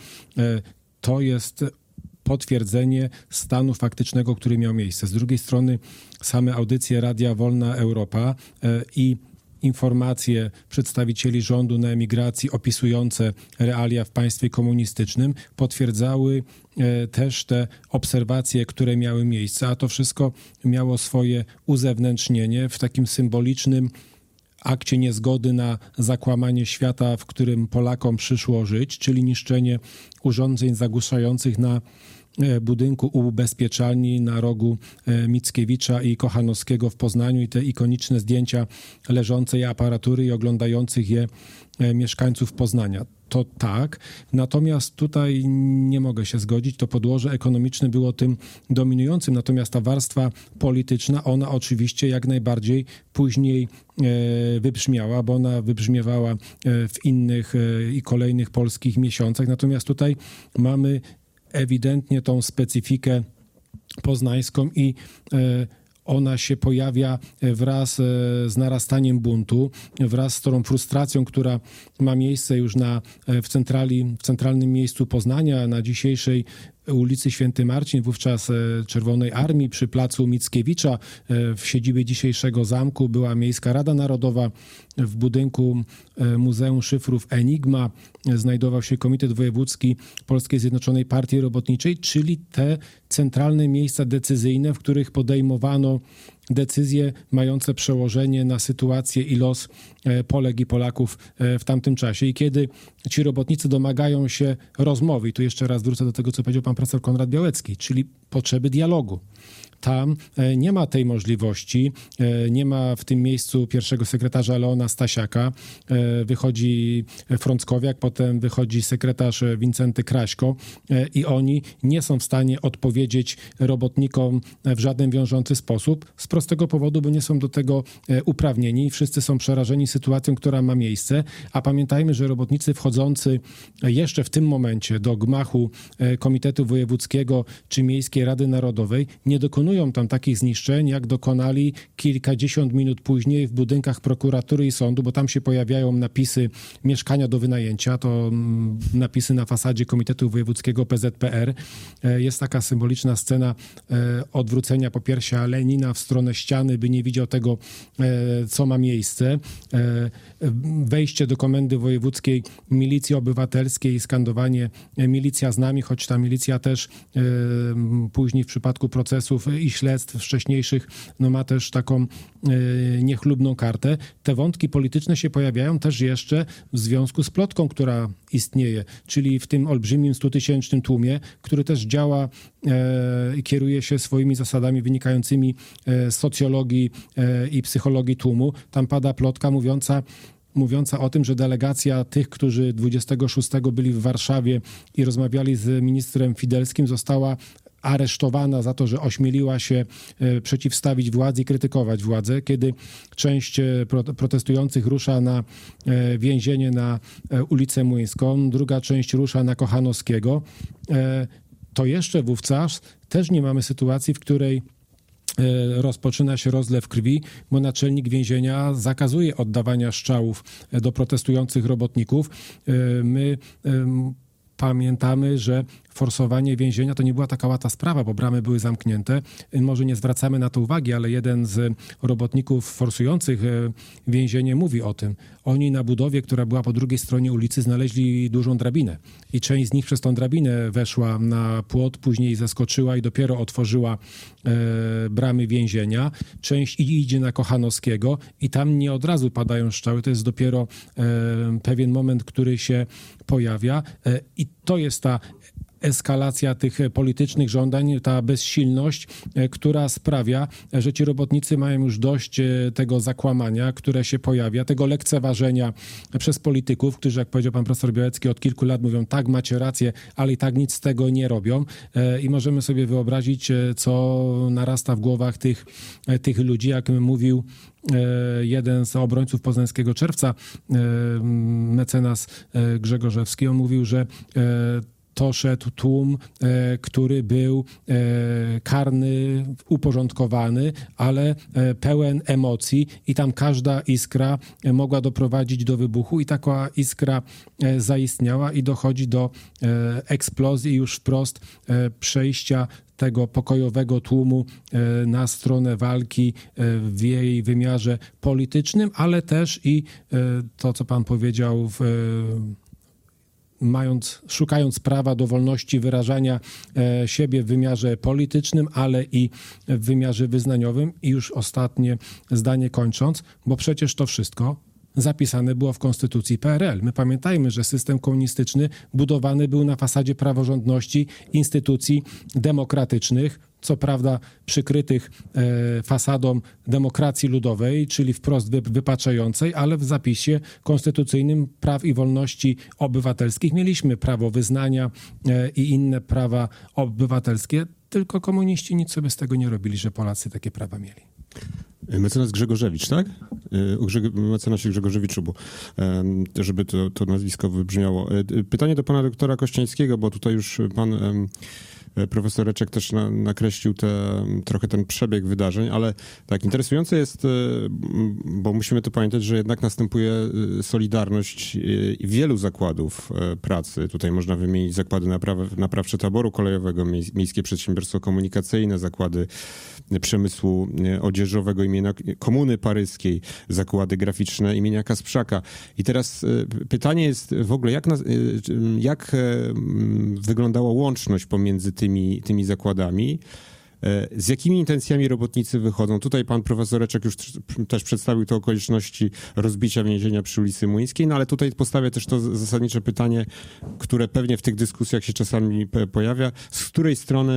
To jest potwierdzenie stanu faktycznego, który miał miejsce. Z drugiej strony same audycje Radia Wolna Europa i informacje przedstawicieli rządu na emigracji opisujące realia w państwie komunistycznym potwierdzały e, też te obserwacje, które miały miejsce, a to wszystko miało swoje uzewnętrznienie w takim symbolicznym akcie niezgody na zakłamanie świata, w którym Polakom przyszło żyć, czyli niszczenie urządzeń zagłuszających na budynku ubezpieczalni na rogu Mickiewicza i Kochanowskiego w Poznaniu i te ikoniczne zdjęcia leżącej aparatury i oglądających je mieszkańców Poznania. To tak, natomiast tutaj nie mogę się zgodzić, to podłoże ekonomiczne było tym dominującym, natomiast ta warstwa polityczna, ona oczywiście jak najbardziej później wybrzmiała, bo ona wybrzmiewała w innych i kolejnych polskich miesiącach, natomiast tutaj mamy ewidentnie tą specyfikę poznańską i ona się pojawia wraz z narastaniem buntu, wraz z tą frustracją, która ma miejsce już na, w, centrali, w centralnym miejscu Poznania, na dzisiejszej ulicy Święty Marcin, wówczas Czerwonej Armii, przy placu Mickiewicza, w siedzibie dzisiejszego zamku była Miejska Rada Narodowa, w budynku Muzeum Szyfrów Enigma znajdował się Komitet Wojewódzki Polskiej Zjednoczonej Partii Robotniczej, czyli te centralne miejsca decyzyjne, w których podejmowano decyzje mające przełożenie na sytuację i los Polek i Polaków w tamtym czasie. I kiedy ci robotnicy domagają się rozmowy, i tu jeszcze raz wrócę do tego, co powiedział pan profesor Konrad Białecki, czyli potrzeby dialogu. Tam nie ma tej możliwości, nie ma w tym miejscu pierwszego sekretarza Leona Stasiaka, wychodzi Frąckowiak, potem wychodzi sekretarz Wincenty Kraśko i oni nie są w stanie odpowiedzieć robotnikom w żaden wiążący sposób, z prostego powodu, bo nie są do tego uprawnieni. Wszyscy są przerażeni sytuacją, która ma miejsce, a pamiętajmy, że robotnicy wchodzący jeszcze w tym momencie do gmachu Komitetu Wojewódzkiego czy Miejskiej Rady Narodowej nie dokonują tam takich zniszczeń, jak dokonali kilkadziesiąt minut później w budynkach prokuratury i sądu, bo tam się pojawiają napisy mieszkania do wynajęcia, to napisy na fasadzie Komitetu Wojewódzkiego P Z P R. Jest taka symboliczna scena odwrócenia popiersia Lenina w stronę ściany, by nie widział tego, co ma miejsce. Wejście do Komendy Wojewódzkiej Milicji Obywatelskiej i skandowanie milicja z nami, choć ta milicja też później w przypadku procesów i śledztw wcześniejszych no ma też taką e, niechlubną kartę. Te wątki polityczne się pojawiają też jeszcze w związku z plotką, która istnieje, czyli w tym olbrzymim stutysięcznym tłumie, który też działa i e, kieruje się swoimi zasadami wynikającymi e, z socjologii e, i psychologii tłumu. Tam pada plotka mówiąca mówiąca o tym, że delegacja tych, którzy dwudziestego szóstego byli w Warszawie i rozmawiali z ministrem Fidelskim, została aresztowana za to, że ośmieliła się przeciwstawić władzy i krytykować władzę. Kiedy część protestujących rusza na więzienie na ulicę Młyńską, druga część rusza na Kochanowskiego. to jeszcze wówczas też nie mamy sytuacji, w której rozpoczyna się rozlew krwi, bo naczelnik więzienia zakazuje oddawania strzałów do protestujących robotników. My pamiętamy, że forsowanie więzienia to nie była taka łatwa sprawa, bo bramy były zamknięte. Może nie zwracamy na to uwagi, ale jeden z robotników forsujących więzienie mówi o tym. Oni na budowie, która była po drugiej stronie ulicy, znaleźli dużą drabinę i część z nich przez tą drabinę weszła na płot, później zeskoczyła i dopiero otworzyła e, bramy więzienia. Część idzie na Kochanowskiego i tam nie od razu padają strzały, to jest dopiero e, pewien moment, który się pojawia e, i to jest ta eskalacja tych politycznych żądań, ta bezsilność, która sprawia, że ci robotnicy mają już dość tego zakłamania, które się pojawia, tego lekceważenia przez polityków, którzy, jak powiedział pan profesor Białecki, od kilku lat mówią, tak, macie rację, ale i tak nic z tego nie robią. I możemy sobie wyobrazić, co narasta w głowach tych, tych ludzi, jak mówił jeden z obrońców Poznańskiego Czerwca, mecenas Grzegorzewski, on mówił, że to szedł tłum, e, który był e, karny, uporządkowany, ale e, pełen emocji i tam każda iskra e, mogła doprowadzić do wybuchu i taka iskra e, zaistniała i dochodzi do e, eksplozji i już wprost e, przejścia tego pokojowego tłumu e, na stronę walki e, w jej wymiarze politycznym, ale też i e, to, co pan powiedział w e, mając, szukając prawa do wolności wyrażania e, siebie w wymiarze politycznym, ale i w wymiarze wyznaniowym. I już ostatnie zdanie kończąc, bo przecież to wszystko zapisane było w konstytucji P R L. My pamiętajmy, że system komunistyczny budowany był na fasadzie praworządności, instytucji demokratycznych, co prawda przykrytych e, fasadą demokracji ludowej, czyli wprost wy, wypaczającej, ale w zapisie konstytucyjnym praw i wolności obywatelskich mieliśmy prawo wyznania e, i inne prawa obywatelskie, tylko komuniści nic sobie z tego nie robili, że Polacy takie prawa mieli. Mecenas Grzegorzewicz, tak? Mecenasie Grzegorzewiczu, bo żeby to, to nazwisko wybrzmiało. Pytanie do pana doktora Kościańskiego, bo tutaj już pan profesor Reczek też na, nakreślił te, trochę ten przebieg wydarzeń, ale tak, interesujące jest, bo musimy to pamiętać, że jednak następuje solidarność wielu zakładów pracy. Tutaj można wymienić zakłady napraw, naprawcze taboru kolejowego, Miejskie Przedsiębiorstwo Komunikacyjne, zakłady przemysłu odzieżowego imienia Komuny Paryskiej, zakłady graficzne imienia Kasprzaka. I teraz pytanie jest w ogóle, jak, na, jak wyglądała łączność pomiędzy tymi, tymi zakładami? Z jakimi intencjami robotnicy wychodzą? Tutaj pan profesor Reczek już też przedstawił te okoliczności rozbicia więzienia przy ulicy Młyńskiej, no ale tutaj postawia też to zasadnicze pytanie, które pewnie w tych dyskusjach się czasami pojawia. Z której strony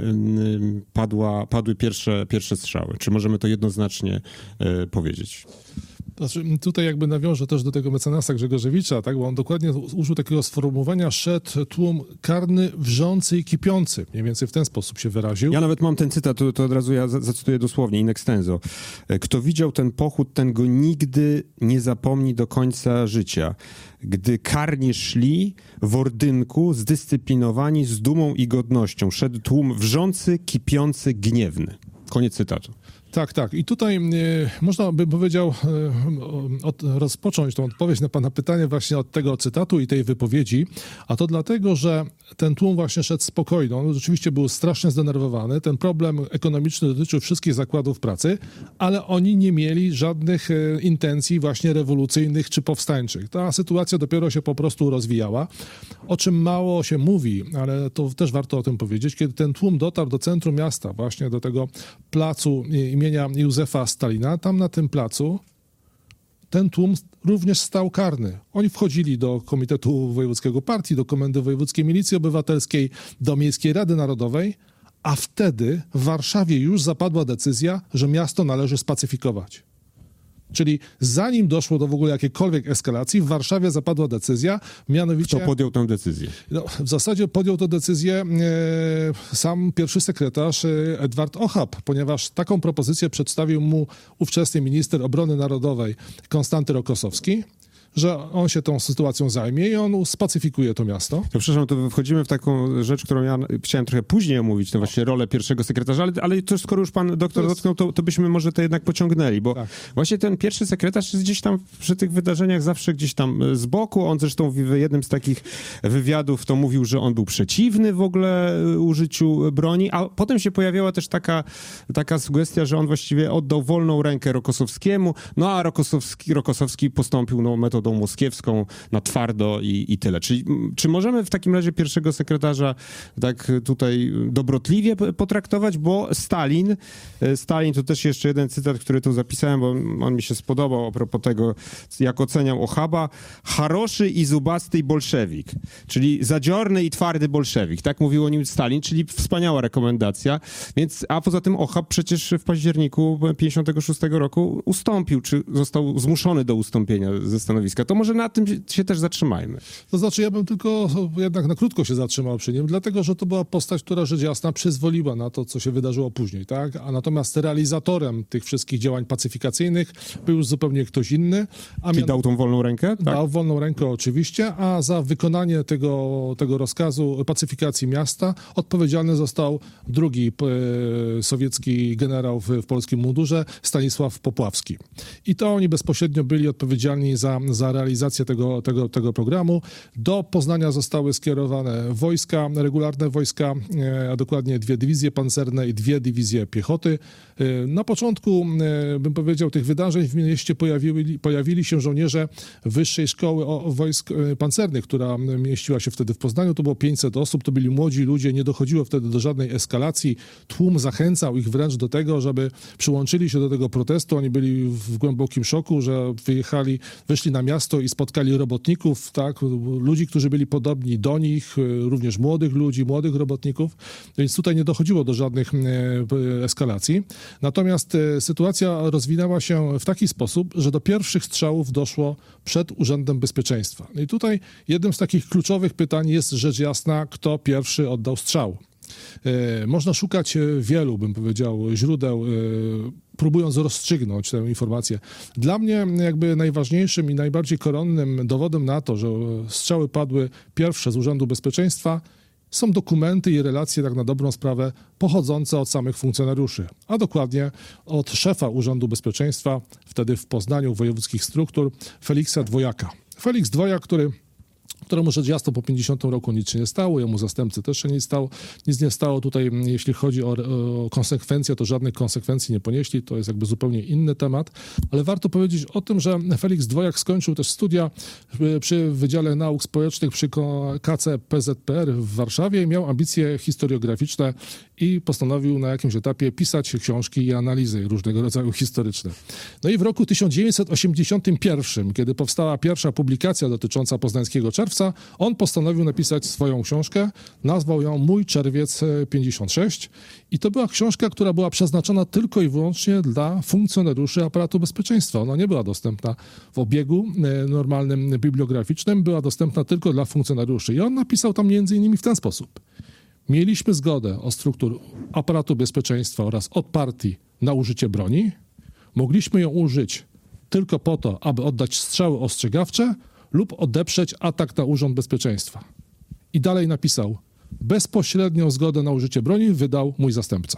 padła, padły pierwsze, pierwsze strzały? Czy możemy to jednoznacznie powiedzieć? Znaczy, tutaj jakby nawiążę też do tego mecenasa Grzegorzewicza, tak, bo on dokładnie użył takiego sformułowania, szedł tłum karny, wrzący i kipiący. Mniej więcej w ten sposób się wyraził. Ja nawet mam ten cytat, to, to od razu ja zacytuję dosłownie, in extenso. Kto widział ten pochód, ten go nigdy nie zapomni do końca życia. Gdy karnie szli w ordynku, zdyscyplinowani, z dumą i godnością, szedł tłum wrzący, kipiący, gniewny. Koniec cytatu. Tak, tak. I tutaj e, można by powiedział e, od, rozpocząć tą odpowiedź na pana pytanie właśnie od tego cytatu i tej wypowiedzi, a to dlatego, że ten tłum właśnie szedł spokojno. On rzeczywiście był strasznie zdenerwowany. Ten problem ekonomiczny dotyczył wszystkich zakładów pracy, ale oni nie mieli żadnych e, intencji właśnie rewolucyjnych czy powstańczych. Ta sytuacja dopiero się po prostu rozwijała, o czym mało się mówi, ale to też warto o tym powiedzieć. Kiedy ten tłum dotarł do centrum miasta, właśnie do tego placu imienia Józefa Stalina, tam na tym placu ten tłum również stał karny. Oni wchodzili do Komitetu Wojewódzkiego Partii, do Komendy Wojewódzkiej Milicji Obywatelskiej, do Miejskiej Rady Narodowej, a wtedy w Warszawie już zapadła decyzja, że miasto należy spacyfikować. Czyli zanim doszło do w ogóle jakiejkolwiek eskalacji, w Warszawie zapadła decyzja, mianowicie... Kto podjął tę decyzję? No, w zasadzie podjął tę decyzję e, sam pierwszy sekretarz e, Edward Ochab, ponieważ taką propozycję przedstawił mu ówczesny minister obrony narodowej Konstanty Rokosowski, że on się tą sytuacją zajmie i on spacyfikuje to miasto. No, przepraszam, to wchodzimy w taką rzecz, którą ja chciałem trochę później omówić, to właśnie rolę pierwszego sekretarza, ale, ale to skoro już pan doktor to jest... dotknął, to, to byśmy może to jednak pociągnęli, bo tak. Właśnie ten pierwszy sekretarz jest gdzieś tam przy tych wydarzeniach zawsze gdzieś tam z boku. On zresztą w jednym z takich wywiadów to mówił, że on był przeciwny w ogóle użyciu broni, a potem się pojawiała też taka, taka sugestia, że on właściwie oddał wolną rękę Rokossowskiemu, no a Rokossowski, Rokossowski postąpił no, metodą moskiewską na twardo i, i tyle. Czyli czy możemy w takim razie pierwszego sekretarza tak tutaj dobrotliwie potraktować, bo Stalin, Stalin to też jeszcze jeden cytat, który tu zapisałem, bo on mi się spodobał a propos tego, jak oceniał Ochaba, haroszy i zubasty bolszewik, czyli zadziorny i twardy bolszewik, tak mówił o nim Stalin, czyli wspaniała rekomendacja, więc, a poza tym Ochab przecież w październiku pięćdziesiątego szóstego roku ustąpił, czy został zmuszony do ustąpienia ze stanowiska. To może na tym się też zatrzymajmy. To znaczy, ja bym tylko jednak na krótko się zatrzymał przy nim, dlatego, że to była postać, która rzecz jasna przyzwoliła na to, co się wydarzyło później, tak? A natomiast realizatorem tych wszystkich działań pacyfikacyjnych był już zupełnie ktoś inny. A Czyli mian... dał tą wolną rękę? Tak? Dał wolną rękę oczywiście, a za wykonanie tego, tego rozkazu pacyfikacji miasta odpowiedzialny został drugi e, sowiecki generał w, w polskim mundurze, Stanisław Popławski. I to oni bezpośrednio byli odpowiedzialni za, za realizację tego, tego, tego programu. Do Poznania zostały skierowane wojska, regularne wojska, e, a dokładnie dwie dywizje pancerne i dwie dywizje piechoty. E, na początku, e, bym powiedział, tych wydarzeń w mieście pojawili, pojawili się żołnierze Wyższej Szkoły Wojsk Pancernych, która mieściła się wtedy w Poznaniu. To było pięćset osób, to byli młodzi ludzie, nie dochodziło wtedy do żadnej eskalacji. Tłum zachęcał ich wręcz do tego, żeby przyłączyli się do tego protestu. Oni byli w głębokim szoku, że wyjechali, wyszli na miasto i spotkali robotników, tak, ludzi, którzy byli podobni do nich, również młodych ludzi, młodych robotników, więc tutaj nie dochodziło do żadnych eskalacji. Natomiast sytuacja rozwinęła się w taki sposób, że do pierwszych strzałów doszło przed Urzędem Bezpieczeństwa. I tutaj jednym z takich kluczowych pytań jest rzecz jasna, kto pierwszy oddał strzał. E, można szukać wielu, bym powiedział, źródeł, e, próbując rozstrzygnąć tę informację. Dla mnie jakby najważniejszym i najbardziej koronnym dowodem na to, że strzały padły pierwsze z Urzędu Bezpieczeństwa, są dokumenty i relacje, tak na dobrą sprawę, pochodzące od samych funkcjonariuszy, a dokładnie od szefa Urzędu Bezpieczeństwa, wtedy w Poznaniu Wojewódzkich Struktur, Feliksa Dwojaka. Feliks Dwojak, który któremu rzecz jasno po pięćdziesiątym roku nic się nie stało, jemu zastępcy też się nic stało, nic nie stało. Tutaj, jeśli chodzi o, o konsekwencje, to żadnych konsekwencji nie ponieśli, to jest jakby zupełnie inny temat, ale warto powiedzieć o tym, że Feliks Dwojak skończył też studia przy Wydziale Nauk Społecznych przy K C P Z P R w Warszawie i miał ambicje historiograficzne i postanowił na jakimś etapie pisać książki i analizy różnego rodzaju historyczne. No i w roku tysiąc dziewięćset osiemdziesiątym pierwszym, kiedy powstała pierwsza publikacja dotycząca poznańskiego czerwca, on postanowił napisać swoją książkę, nazwał ją Mój Czerwiec pięćdziesiąt sześć i to była książka, która była przeznaczona tylko i wyłącznie dla funkcjonariuszy aparatu bezpieczeństwa. Ona nie była dostępna w obiegu normalnym bibliograficznym, była dostępna tylko dla funkcjonariuszy i on napisał tam między innymi w ten sposób. Mieliśmy zgodę od struktur aparatu bezpieczeństwa oraz od partii na użycie broni. Mogliśmy ją użyć tylko po to, aby oddać strzały ostrzegawcze lub odeprzeć atak na Urząd Bezpieczeństwa. I dalej napisał, bezpośrednią zgodę na użycie broni wydał mój zastępca.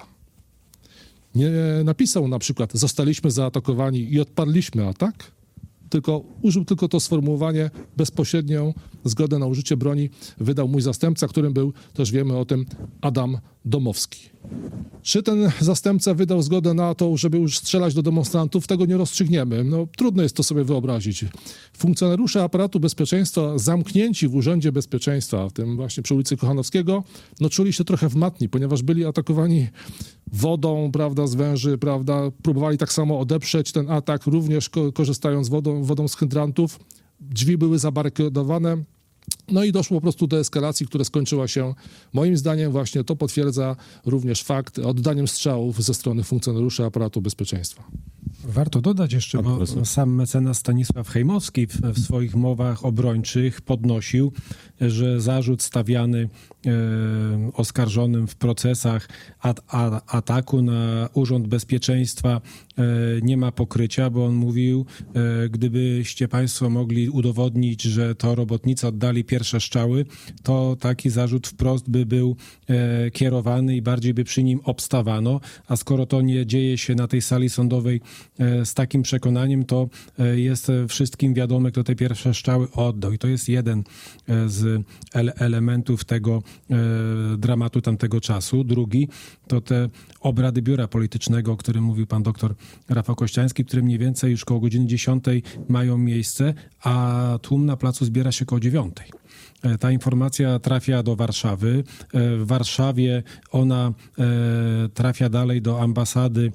Nie napisał na przykład, zostaliśmy zaatakowani i odparliśmy atak, tylko użył tylko to sformułowanie, bezpośrednią zgodę na użycie broni wydał mój zastępca, którym był, też wiemy o tym, Adam Domowski. Czy ten zastępca wydał zgodę na to, żeby już strzelać do demonstrantów? Tego nie rozstrzygniemy. No, trudno jest to sobie wyobrazić. Funkcjonariusze aparatu bezpieczeństwa zamknięci w Urzędzie Bezpieczeństwa, w tym właśnie przy ulicy Kochanowskiego, no czuli się trochę w matni, ponieważ byli atakowani wodą, prawda, z węży, prawda, próbowali tak samo odeprzeć ten atak, również ko- korzystając wodą, wodą z hydrantów. Drzwi były zabarykadowane. No i doszło po prostu do eskalacji, która skończyła się, moim zdaniem właśnie to potwierdza również fakt, oddaniem strzałów ze strony funkcjonariuszy aparatu bezpieczeństwa. Warto dodać jeszcze, bo sam mecenas Stanisław Hejmowski w, w swoich mowach obrończych podnosił, że zarzut stawiany e, oskarżonym w procesach at, a, ataku na Urząd Bezpieczeństwa e, nie ma pokrycia, bo on mówił, e, gdybyście państwo mogli udowodnić, że to robotnicy oddali pierwsze strzały, to taki zarzut wprost by był e, kierowany i bardziej by przy nim obstawano, a skoro to nie dzieje się na tej sali sądowej z takim przekonaniem, to jest wszystkim wiadome, kto te pierwsze strzały oddał. I to jest jeden z ele- elementów tego dramatu tamtego czasu. Drugi to te obrady biura politycznego, o którym mówił pan doktor Rafał Kościański, które mniej więcej już koło godziny dziesiątej mają miejsce, a tłum na placu zbiera się koło dziewiątej. Ta informacja trafia do Warszawy. W Warszawie ona trafia dalej do ambasady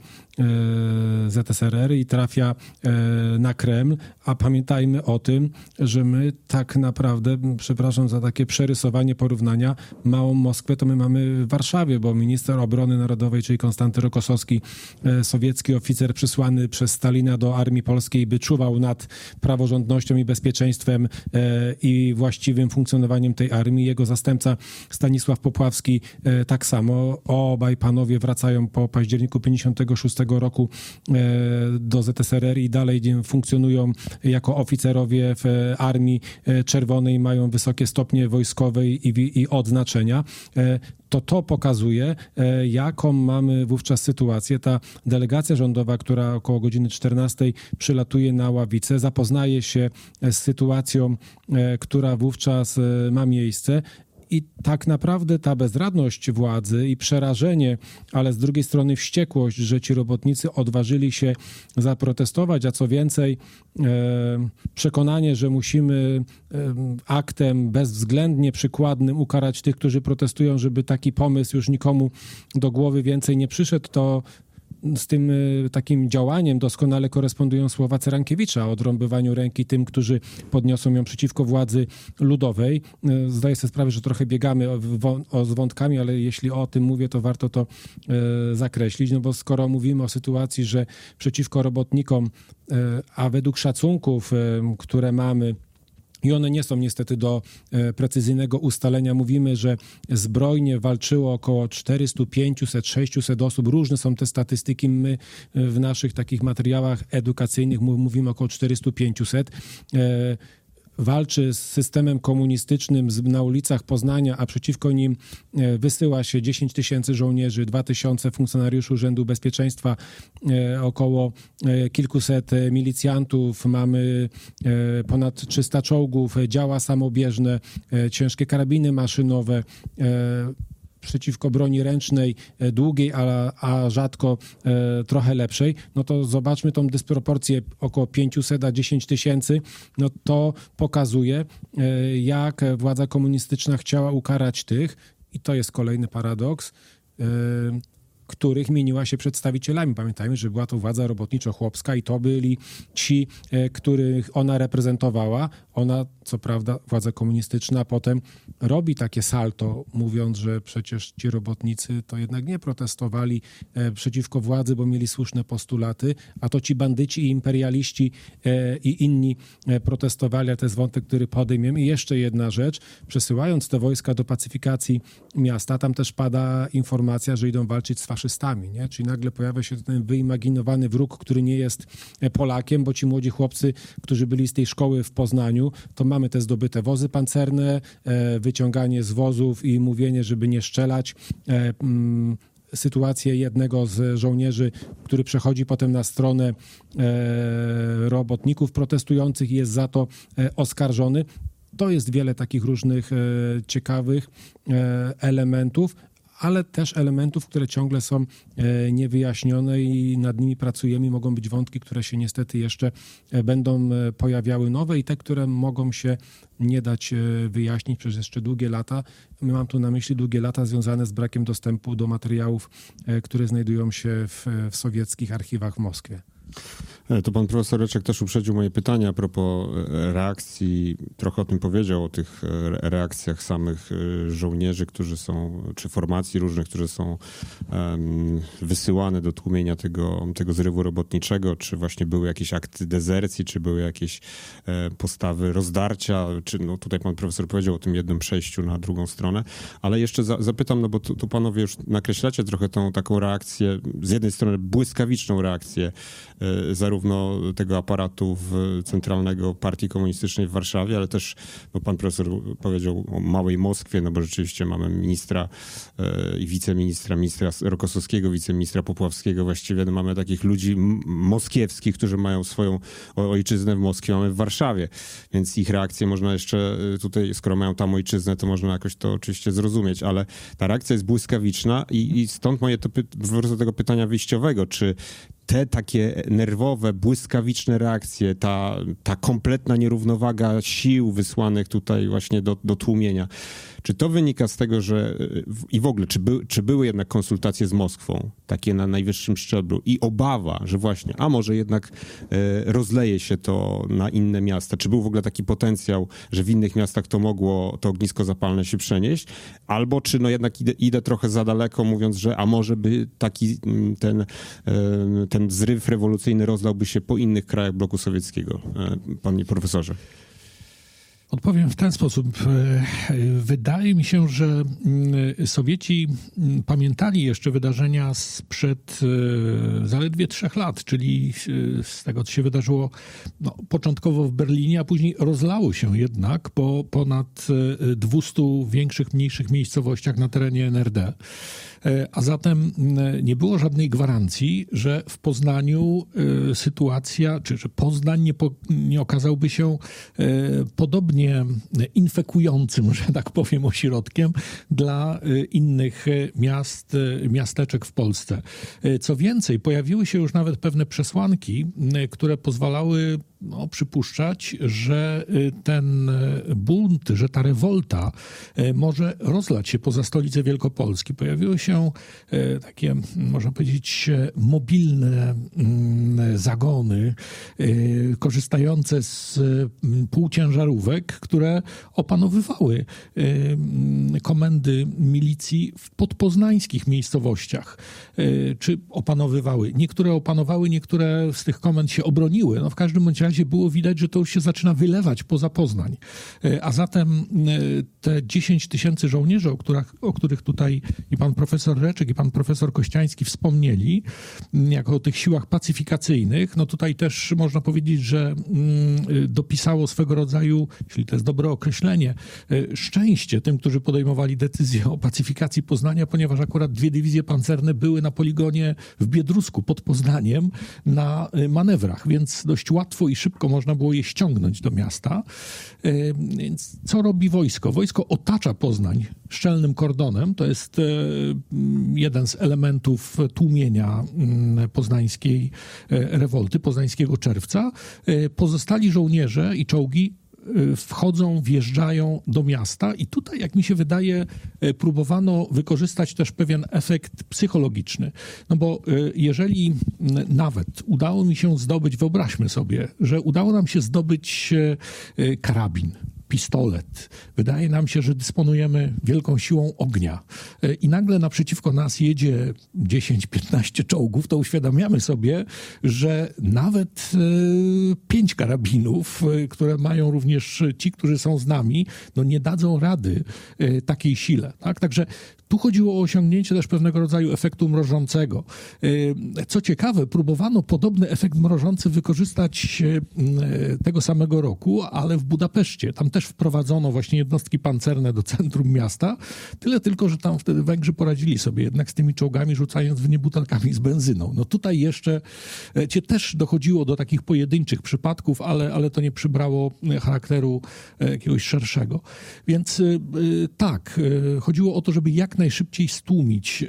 Z S R R i trafia na Kreml, a pamiętajmy o tym, że my tak naprawdę, przepraszam za takie przerysowanie porównania, małą Moskwę to my mamy w Warszawie, bo minister obrony narodowej, czyli Konstanty Rokosowski, sowiecki oficer przysłany przez Stalina do armii polskiej, by czuwał nad praworządnością i bezpieczeństwem i właściwym funkcjonowaniem tej armii. Jego zastępca Stanisław Popławski tak samo. Obaj panowie wracają po październiku pięćdziesiątego szóstego roku do Z S R R i dalej funkcjonują jako oficerowie w Armii Czerwonej, mają wysokie stopnie wojskowe i, i odznaczenia. To to pokazuje, jaką mamy wówczas sytuację. Ta delegacja rządowa, która około godziny czternastej przylatuje na Ławicę, zapoznaje się z sytuacją, która wówczas ma miejsce. I tak naprawdę ta bezradność władzy i przerażenie, ale z drugiej strony wściekłość, że ci robotnicy odważyli się zaprotestować, a co więcej e, przekonanie, że musimy e, aktem bezwzględnie przykładnym ukarać tych, którzy protestują, żeby taki pomysł już nikomu do głowy więcej nie przyszedł, to z tym y, takim działaniem doskonale korespondują słowa Cyrankiewicza o odrąbywaniu ręki tym, którzy podniosą ją przeciwko władzy ludowej. Y, zdaję sobie sprawę, że trochę biegamy o, o, z wątkami, ale jeśli o tym mówię, to warto to y, zakreślić, no bo skoro mówimy o sytuacji, że przeciwko robotnikom, y, a według szacunków, y, które mamy, i one nie są niestety do e, precyzyjnego ustalenia. Mówimy, że zbrojnie walczyło około czterysta, pięćset, sześćset osób. Różne są te statystyki. My w naszych takich materiałach edukacyjnych mówimy około czterysta, pięćset. E, walczy z systemem komunistycznym na ulicach Poznania, a przeciwko nim wysyła się dziesięć tysięcy żołnierzy, dwa tysiące funkcjonariuszy Urzędu Bezpieczeństwa, około kilkuset milicjantów, mamy ponad trzysta czołgów, działa samobieżne, ciężkie karabiny maszynowe, przeciwko broni ręcznej, długiej, a, a rzadko e, trochę lepszej, no to zobaczmy tą dysproporcję około pięćset a dziesięć tysięcy, no to pokazuje, e, jak władza komunistyczna chciała ukarać tych, i to jest kolejny paradoks, e, których mieniła się przedstawicielami. Pamiętajmy, że była to władza robotniczo-chłopska i to byli ci, e, których ona reprezentowała. Ona, co prawda, władza komunistyczna potem robi takie salto, mówiąc, że przecież ci robotnicy to jednak nie protestowali e, przeciwko władzy, bo mieli słuszne postulaty, a to ci bandyci i imperialiści e, i inni e, protestowali, ale to jest wątek, który podejmiemy. I jeszcze jedna rzecz, przesyłając te wojska do pacyfikacji miasta, tam też pada informacja, że idą walczyć z faszystami, nie? Czyli nagle pojawia się ten wyimaginowany wróg, który nie jest Polakiem, bo ci młodzi chłopcy, którzy byli z tej szkoły w Poznaniu, to mamy te zdobyte wozy pancerne, e, wyciąganie z wozów i mówienie, żeby nie strzelać. E, mm, sytuację jednego z żołnierzy, który przechodzi potem na stronę e, robotników protestujących i jest za to e, oskarżony. To jest wiele takich różnych e, ciekawych e, elementów, ale też elementów, które ciągle są e, niewyjaśnione i nad nimi pracujemy. Mogą być wątki, które się niestety jeszcze e, będą e, pojawiały nowe i te, które mogą się nie dać e, wyjaśnić przez jeszcze długie lata. My mam tu na myśli długie lata związane z brakiem dostępu do materiałów, e, które znajdują się w, w sowieckich archiwach w Moskwie. To pan profesor Reczek też uprzedził moje pytania a propos reakcji, trochę o tym powiedział, o tych reakcjach samych żołnierzy, którzy są, czy formacji różnych, które są um, wysyłane do tłumienia tego, tego zrywu robotniczego, czy właśnie były jakieś akty dezercji, czy były jakieś e, postawy rozdarcia, czy no tutaj pan profesor powiedział o tym jednym przejściu na drugą stronę, ale jeszcze za, zapytam, no bo tu, tu panowie już nakreślacie trochę tą taką reakcję, z jednej strony błyskawiczną reakcję e, zarówno tego aparatu w, centralnego Partii Komunistycznej w Warszawie, ale też, no pan profesor powiedział o małej Moskwie, no bo rzeczywiście mamy ministra e, i wiceministra, ministra Rokossowskiego, wiceministra Popławskiego, właściwie no mamy takich ludzi moskiewskich, którzy mają swoją ojczyznę w Moskwie, mamy w Warszawie, więc ich reakcję można jeszcze tutaj, skoro mają tam ojczyznę, to można jakoś to oczywiście zrozumieć, ale ta reakcja jest błyskawiczna i, i stąd moje to wrócę do tego pytania wyjściowego, czy te takie nerwowe, błyskawiczne reakcje, ta, ta kompletna nierównowaga sił wysłanych tutaj właśnie do, do tłumienia, czy to wynika z tego, że i w ogóle, czy, by, czy były jednak konsultacje z Moskwą, takie na najwyższym szczeblu i obawa, że właśnie, a może jednak e, rozleje się to na inne miasta, czy był w ogóle taki potencjał, że w innych miastach to mogło, to ognisko zapalne się przenieść, albo czy no jednak idę, idę trochę za daleko, mówiąc, że a może by taki ten, e, ten zryw rewolucyjny rozlałby się po innych krajach bloku sowieckiego, e, panie profesorze. Odpowiem w ten sposób. Wydaje mi się, że Sowieci pamiętali jeszcze wydarzenia sprzed zaledwie trzech lat, czyli z tego, co się wydarzyło no, początkowo w Berlinie, a później rozlało się jednak po ponad dwustu większych, mniejszych miejscowościach na terenie N R D. A zatem nie było żadnej gwarancji, że w Poznaniu sytuacja, czy że Poznań nie, po, nie okazałby się podobnie infekującym, że tak powiem, ośrodkiem dla innych miast, miasteczek w Polsce. Co więcej, pojawiły się już nawet pewne przesłanki, które pozwalały no, przypuszczać, że ten bunt, że ta rewolta może rozlać się poza stolicę Wielkopolski. Pojawiły się takie, można powiedzieć, mobilne zagony korzystające z półciężarówek, które opanowywały komendy milicji w podpoznańskich miejscowościach. Czy opanowywały? Niektóre opanowały, niektóre z tych komend się obroniły. No w każdym bądź razie było widać, że to już się zaczyna wylewać poza Poznań. A zatem te dziesięć tysięcy żołnierzy, o których, o których tutaj i pan profesor Reczek, i pan profesor Kościański wspomnieli, jako o tych siłach pacyfikacyjnych, no tutaj też można powiedzieć, że dopisało swego rodzaju, jeśli to jest dobre określenie, szczęście tym, którzy podejmowali decyzję o pacyfikacji Poznania, ponieważ akurat dwie dywizje pancerne były na poligonie w Biedrusku pod Poznaniem na manewrach, więc dość łatwo i szybko można było je ściągnąć do miasta. Więc co robi wojsko? Wojsko otacza Poznań szczelnym kordonem. To jest jeden z elementów tłumienia poznańskiej rewolty, poznańskiego czerwca. Pozostali żołnierze i czołgi wchodzą, wjeżdżają do miasta i tutaj, jak mi się wydaje, próbowano wykorzystać też pewien efekt psychologiczny. No bo jeżeli nawet udało mi się zdobyć, wyobraźmy sobie, że udało nam się zdobyć karabin, pistolet. Wydaje nam się, że dysponujemy wielką siłą ognia i nagle naprzeciwko nas jedzie dziesięć piętnaście czołgów, to uświadamiamy sobie, że nawet pięć karabinów, które mają również ci, którzy są z nami, no nie dadzą rady takiej sile. Tak? Także tu chodziło o osiągnięcie też pewnego rodzaju efektu mrożącego. Co ciekawe, próbowano podobny efekt mrożący wykorzystać tego samego roku, ale w Budapeszcie. Tam też wprowadzono właśnie jednostki pancerne do centrum miasta. Tyle tylko, że tam wtedy Węgrzy poradzili sobie jednak z tymi czołgami, rzucając w nie butelkami z benzyną. No tutaj jeszcze cię też dochodziło do takich pojedynczych przypadków, ale, ale to nie przybrało charakteru jakiegoś szerszego. Więc tak, chodziło o to, żeby jak najszybciej stłumić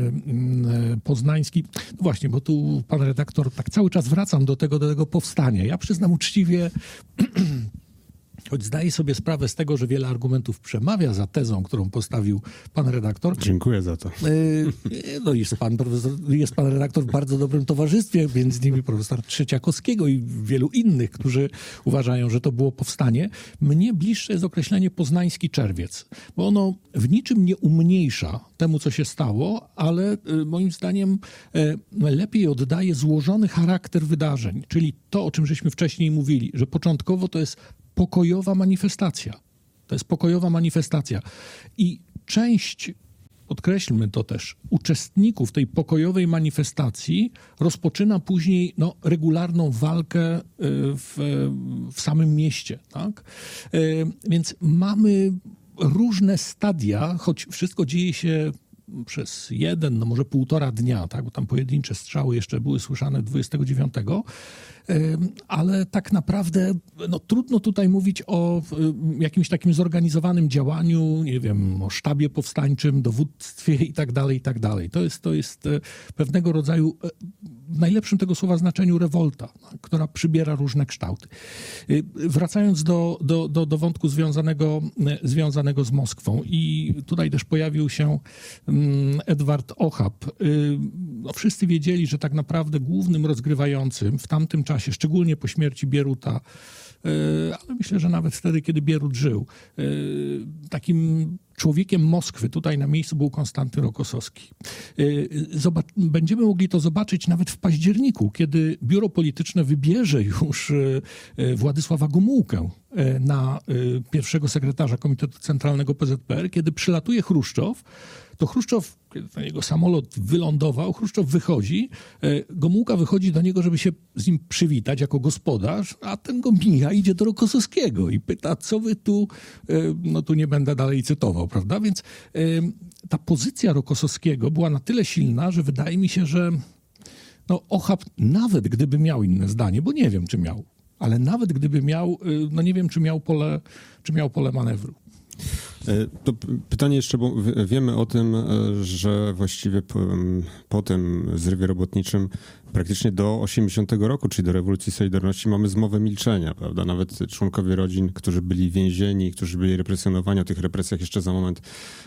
poznański... No właśnie, bo tu pan redaktor, tak cały czas wracam do tego, do tego powstania. Ja przyznam uczciwie... choć zdaję sobie sprawę z tego, że wiele argumentów przemawia za tezą, którą postawił pan redaktor. Dziękuję za to. No jest pan, profesor, jest pan redaktor w bardzo dobrym towarzystwie, między innymi profesor Trzeciakowskiego i wielu innych, którzy uważają, że to było powstanie. Mnie bliższe jest określenie poznański czerwiec, bo ono w niczym nie umniejsza temu, co się stało, ale moim zdaniem lepiej oddaje złożony charakter wydarzeń, czyli to, o czym żeśmy wcześniej mówili, że początkowo to jest pokojowa manifestacja. To jest pokojowa manifestacja. I część, podkreślmy to też, uczestników tej pokojowej manifestacji rozpoczyna później no, regularną walkę w, w samym mieście. Tak? Więc mamy różne stadia, choć wszystko dzieje się przez jeden, no może półtora dnia, tak, bo tam pojedyncze strzały jeszcze były słyszane dwudziestego dziewiątego, ale tak naprawdę no, trudno tutaj mówić o jakimś takim zorganizowanym działaniu, nie wiem, o sztabie powstańczym, dowództwie i tak dalej, i tak dalej. To jest, to jest pewnego rodzaju, w najlepszym tego słowa znaczeniu, rewolta, która przybiera różne kształty. Wracając do, do, do, do wątku związanego, związanego z Moskwą i tutaj też pojawił się Edward Ochab. No, wszyscy wiedzieli, że tak naprawdę głównym rozgrywającym w tamtym czasie, szczególnie po śmierci Bieruta, ale myślę, że nawet wtedy, kiedy Bierut żył, takim człowiekiem Moskwy tutaj na miejscu był Konstanty Rokossowski. Zobacz, będziemy mogli to zobaczyć nawet w październiku, kiedy biuro polityczne wybierze już Władysława Gomułkę na pierwszego sekretarza Komitetu Centralnego P Z P R, kiedy przylatuje Chruszczow, to Chruszczow, kiedy na jego samolot wylądował, Chruszczow wychodzi, Gomułka wychodzi do niego, żeby się z nim przywitać jako gospodarz, a ten go mija, idzie do Rokossowskiego i pyta, co wy tu, no tu nie będę dalej cytował, prawda? Więc ta pozycja Rokossowskiego była na tyle silna, że wydaje mi się, że no Ochab, nawet gdyby miał inne zdanie, bo nie wiem, czy miał, ale nawet gdyby miał, no nie wiem, czy miał pole, czy miał pole manewru. To pytanie jeszcze, bo wiemy o tym, że właściwie po, po tym zrywie robotniczym praktycznie do osiemdziesiątego roku, czyli do rewolucji Solidarności, mamy zmowę milczenia, prawda? Nawet członkowie rodzin, którzy byli więzieni, którzy byli represjonowani, o tych represjach jeszcze za moment,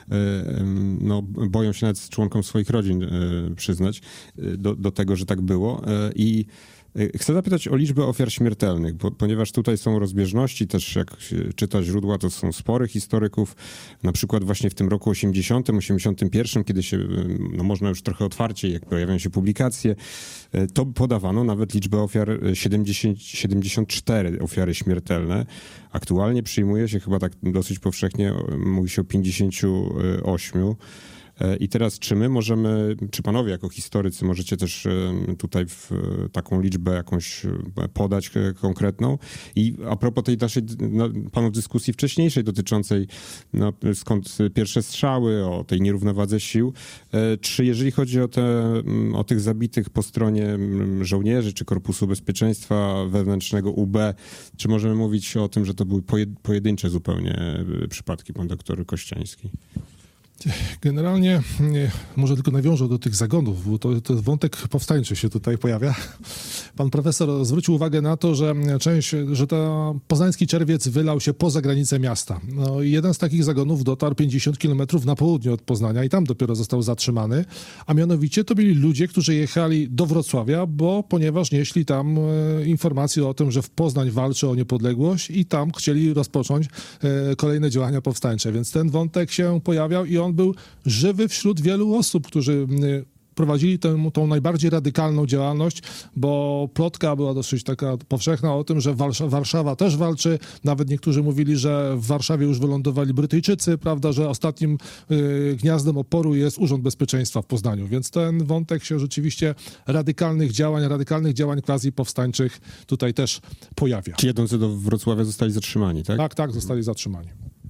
no, boją się nawet członkom swoich rodzin przyznać do, do tego, że tak było. I chcę zapytać o liczbę ofiar śmiertelnych, bo, ponieważ tutaj są rozbieżności, też jak czyta źródła, to są spory historyków. Na przykład właśnie w tym roku osiemdziesiątym, osiemdziesiątym pierwszym, kiedy się, no można już trochę otwarciej, jak pojawiają się publikacje, to podawano nawet liczbę ofiar siedemdziesiąt, siedemdziesiąt cztery ofiary śmiertelne. Aktualnie przyjmuje się chyba tak dosyć powszechnie, mówi się o pięćdziesięciu ośmiu. I teraz czy my możemy, czy panowie jako historycy możecie też tutaj w taką liczbę jakąś podać konkretną? I a propos tej naszej no, panów dyskusji wcześniejszej dotyczącej no, skąd pierwsze strzały, o tej nierównowadze sił, czy jeżeli chodzi o, te, o tych zabitych po stronie żołnierzy, czy Korpusu Bezpieczeństwa Wewnętrznego U B, czy możemy mówić o tym, że to były pojedyncze zupełnie przypadki, pan doktor Kościański? Generalnie może tylko nawiążę do tych zagonów, bo to, to wątek powstańczy się tutaj pojawia. Pan profesor zwrócił uwagę na to, że część, że ten poznański czerwiec wylał się poza granicę miasta. No i jeden z takich zagonów dotarł pięćdziesiąt kilometrów na południe od Poznania i tam dopiero został zatrzymany, a mianowicie to byli ludzie, którzy jechali do Wrocławia, bo ponieważ nieśli tam e, informacje o tym, że w Poznań walczy o niepodległość i tam chcieli rozpocząć e, kolejne działania powstańcze, więc ten wątek się pojawiał i on był żywy wśród wielu osób, którzy prowadzili tę, tą najbardziej radykalną działalność, bo plotka była dosyć taka powszechna o tym, że Warszawa, Warszawa też walczy. Nawet niektórzy mówili, że w Warszawie już wylądowali Brytyjczycy, prawda, że ostatnim y, gniazdem oporu jest Urząd Bezpieczeństwa w Poznaniu. Więc ten wątek się rzeczywiście radykalnych działań, radykalnych działań quasi powstańczych tutaj też pojawia. Ci jadący do Wrocławia zostali zatrzymani, tak? Tak, tak, zostali zatrzymani.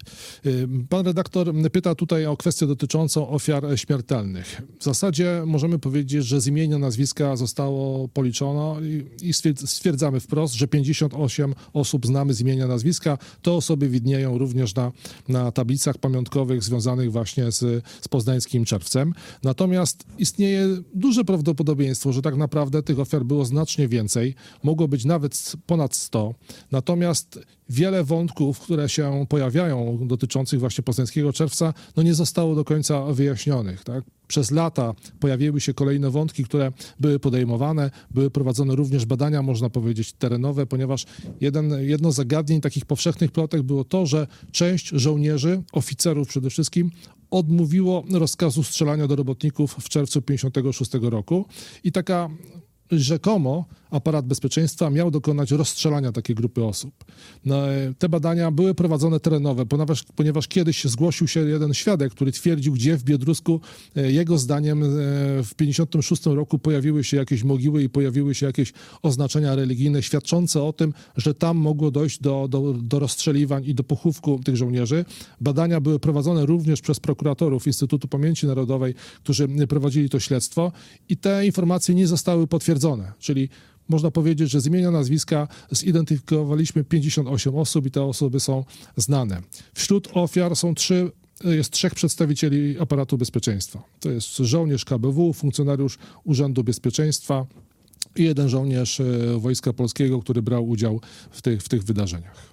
Pan redaktor pyta tutaj o kwestię dotyczącą ofiar śmiertelnych. W zasadzie możemy powiedzieć, że z imienia, nazwiska zostało policzono i stwierdzamy wprost, że pięćdziesiąt osiem osób znamy z imienia, nazwiska. Te osoby widnieją również na, na tablicach pamiątkowych związanych właśnie z, z poznańskim czerwcem. Natomiast istnieje duże prawdopodobieństwo, że tak naprawdę tych ofiar było znacznie więcej. Mogło być nawet ponad sto. Natomiast wiele wątków, które się pojawiają dotyczących właśnie poznańskiego czerwca, no nie zostało do końca wyjaśnionych, tak? Przez lata pojawiły się kolejne wątki, które były podejmowane, były prowadzone również badania, można powiedzieć, terenowe, ponieważ jeden, jedno z zagadnień takich powszechnych plotek było to, że część żołnierzy, oficerów przede wszystkim, odmówiło rozkazu strzelania do robotników w czerwcu pięćdziesiątego szóstego roku i taka rzekomo aparat bezpieczeństwa miał dokonać rozstrzelania takiej grupy osób. No, te badania były prowadzone terenowe, ponieważ, ponieważ kiedyś zgłosił się jeden świadek, który twierdził, gdzie w Biedrusku jego zdaniem w pięćdziesiątym szóstym roku pojawiły się jakieś mogiły i pojawiły się jakieś oznaczenia religijne świadczące o tym, że tam mogło dojść do, do, do rozstrzeliwań i do pochówku tych żołnierzy. Badania były prowadzone również przez prokuratorów Instytutu Pamięci Narodowej, którzy prowadzili to śledztwo i te informacje nie zostały potwierdzone, czyli można powiedzieć, że z imienia, nazwiska zidentyfikowaliśmy pięćdziesiąt osiem osób i te osoby są znane. Wśród ofiar są trzy, jest trzech przedstawicieli aparatu bezpieczeństwa. To jest żołnierz K B W, funkcjonariusz Urzędu Bezpieczeństwa i jeden żołnierz Wojska Polskiego, który brał udział w tych, w tych wydarzeniach.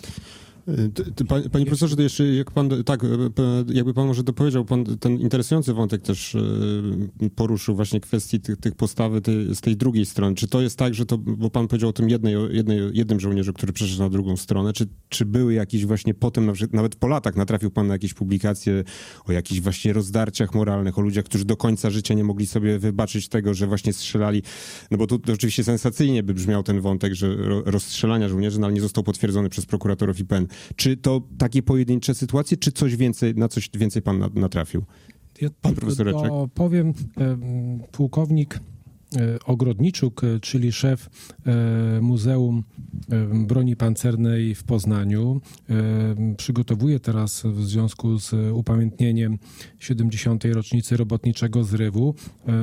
Panie, panie profesorze, to jeszcze jak pan, tak, jakby pan może dopowiedział, pan ten interesujący wątek też poruszył właśnie kwestii tych, tych postawy tej, z tej drugiej strony. Czy to jest tak, że to, bo pan powiedział o tym jednej, jednej, jednym żołnierzu, który przeszedł na drugą stronę, czy, czy były jakieś właśnie potem, nawet po latach natrafił pan na jakieś publikacje o jakichś właśnie rozdarciach moralnych, o ludziach, którzy do końca życia nie mogli sobie wybaczyć tego, że właśnie strzelali, no bo to, to oczywiście sensacyjnie by brzmiał ten wątek, że rozstrzelania żołnierzy, no ale nie został potwierdzony przez prokuratorów I P N. Czy to takie pojedyncze sytuacje, czy coś więcej, na coś więcej pan natrafił? Ja pan profesor Reczek? Powiem, pułkownik Ogrodniczuk, czyli szef Muzeum Broni Pancernej w Poznaniu, przygotowuje teraz w związku z upamiętnieniem siedemdziesiątej rocznicy robotniczego zrywu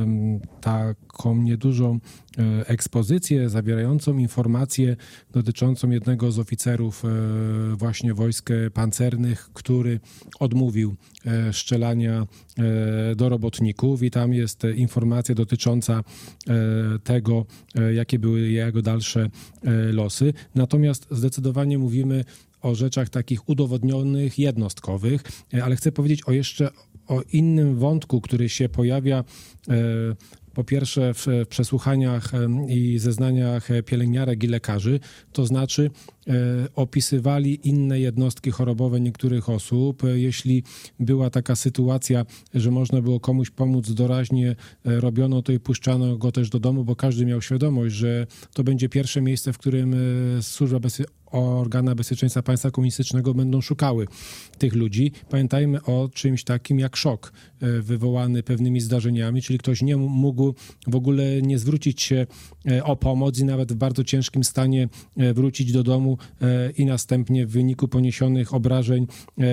taką niedużą ekspozycję zawierającą informację dotyczącą jednego z oficerów właśnie wojsk pancernych, który odmówił strzelania do robotników i tam jest informacja dotycząca tego, jakie były jego dalsze losy. Natomiast zdecydowanie mówimy o rzeczach takich udowodnionych, jednostkowych, ale chcę powiedzieć o jeszcze o innym wątku, który się pojawia po pierwsze w przesłuchaniach i zeznaniach pielęgniarek i lekarzy, to znaczy opisywali inne jednostki chorobowe niektórych osób. Jeśli była taka sytuacja, że można było komuś pomóc doraźnie, robiono to i puszczano go też do domu, bo każdy miał świadomość, że to będzie pierwsze miejsce, w którym służba bezpieczeństwa, organa bezpieczeństwa państwa komunistycznego będą szukały tych ludzi. Pamiętajmy o czymś takim jak szok wywołany pewnymi zdarzeniami, czyli ktoś nie mógł w ogóle nie zwrócić się o pomoc i nawet w bardzo ciężkim stanie wrócić do domu i następnie w wyniku poniesionych obrażeń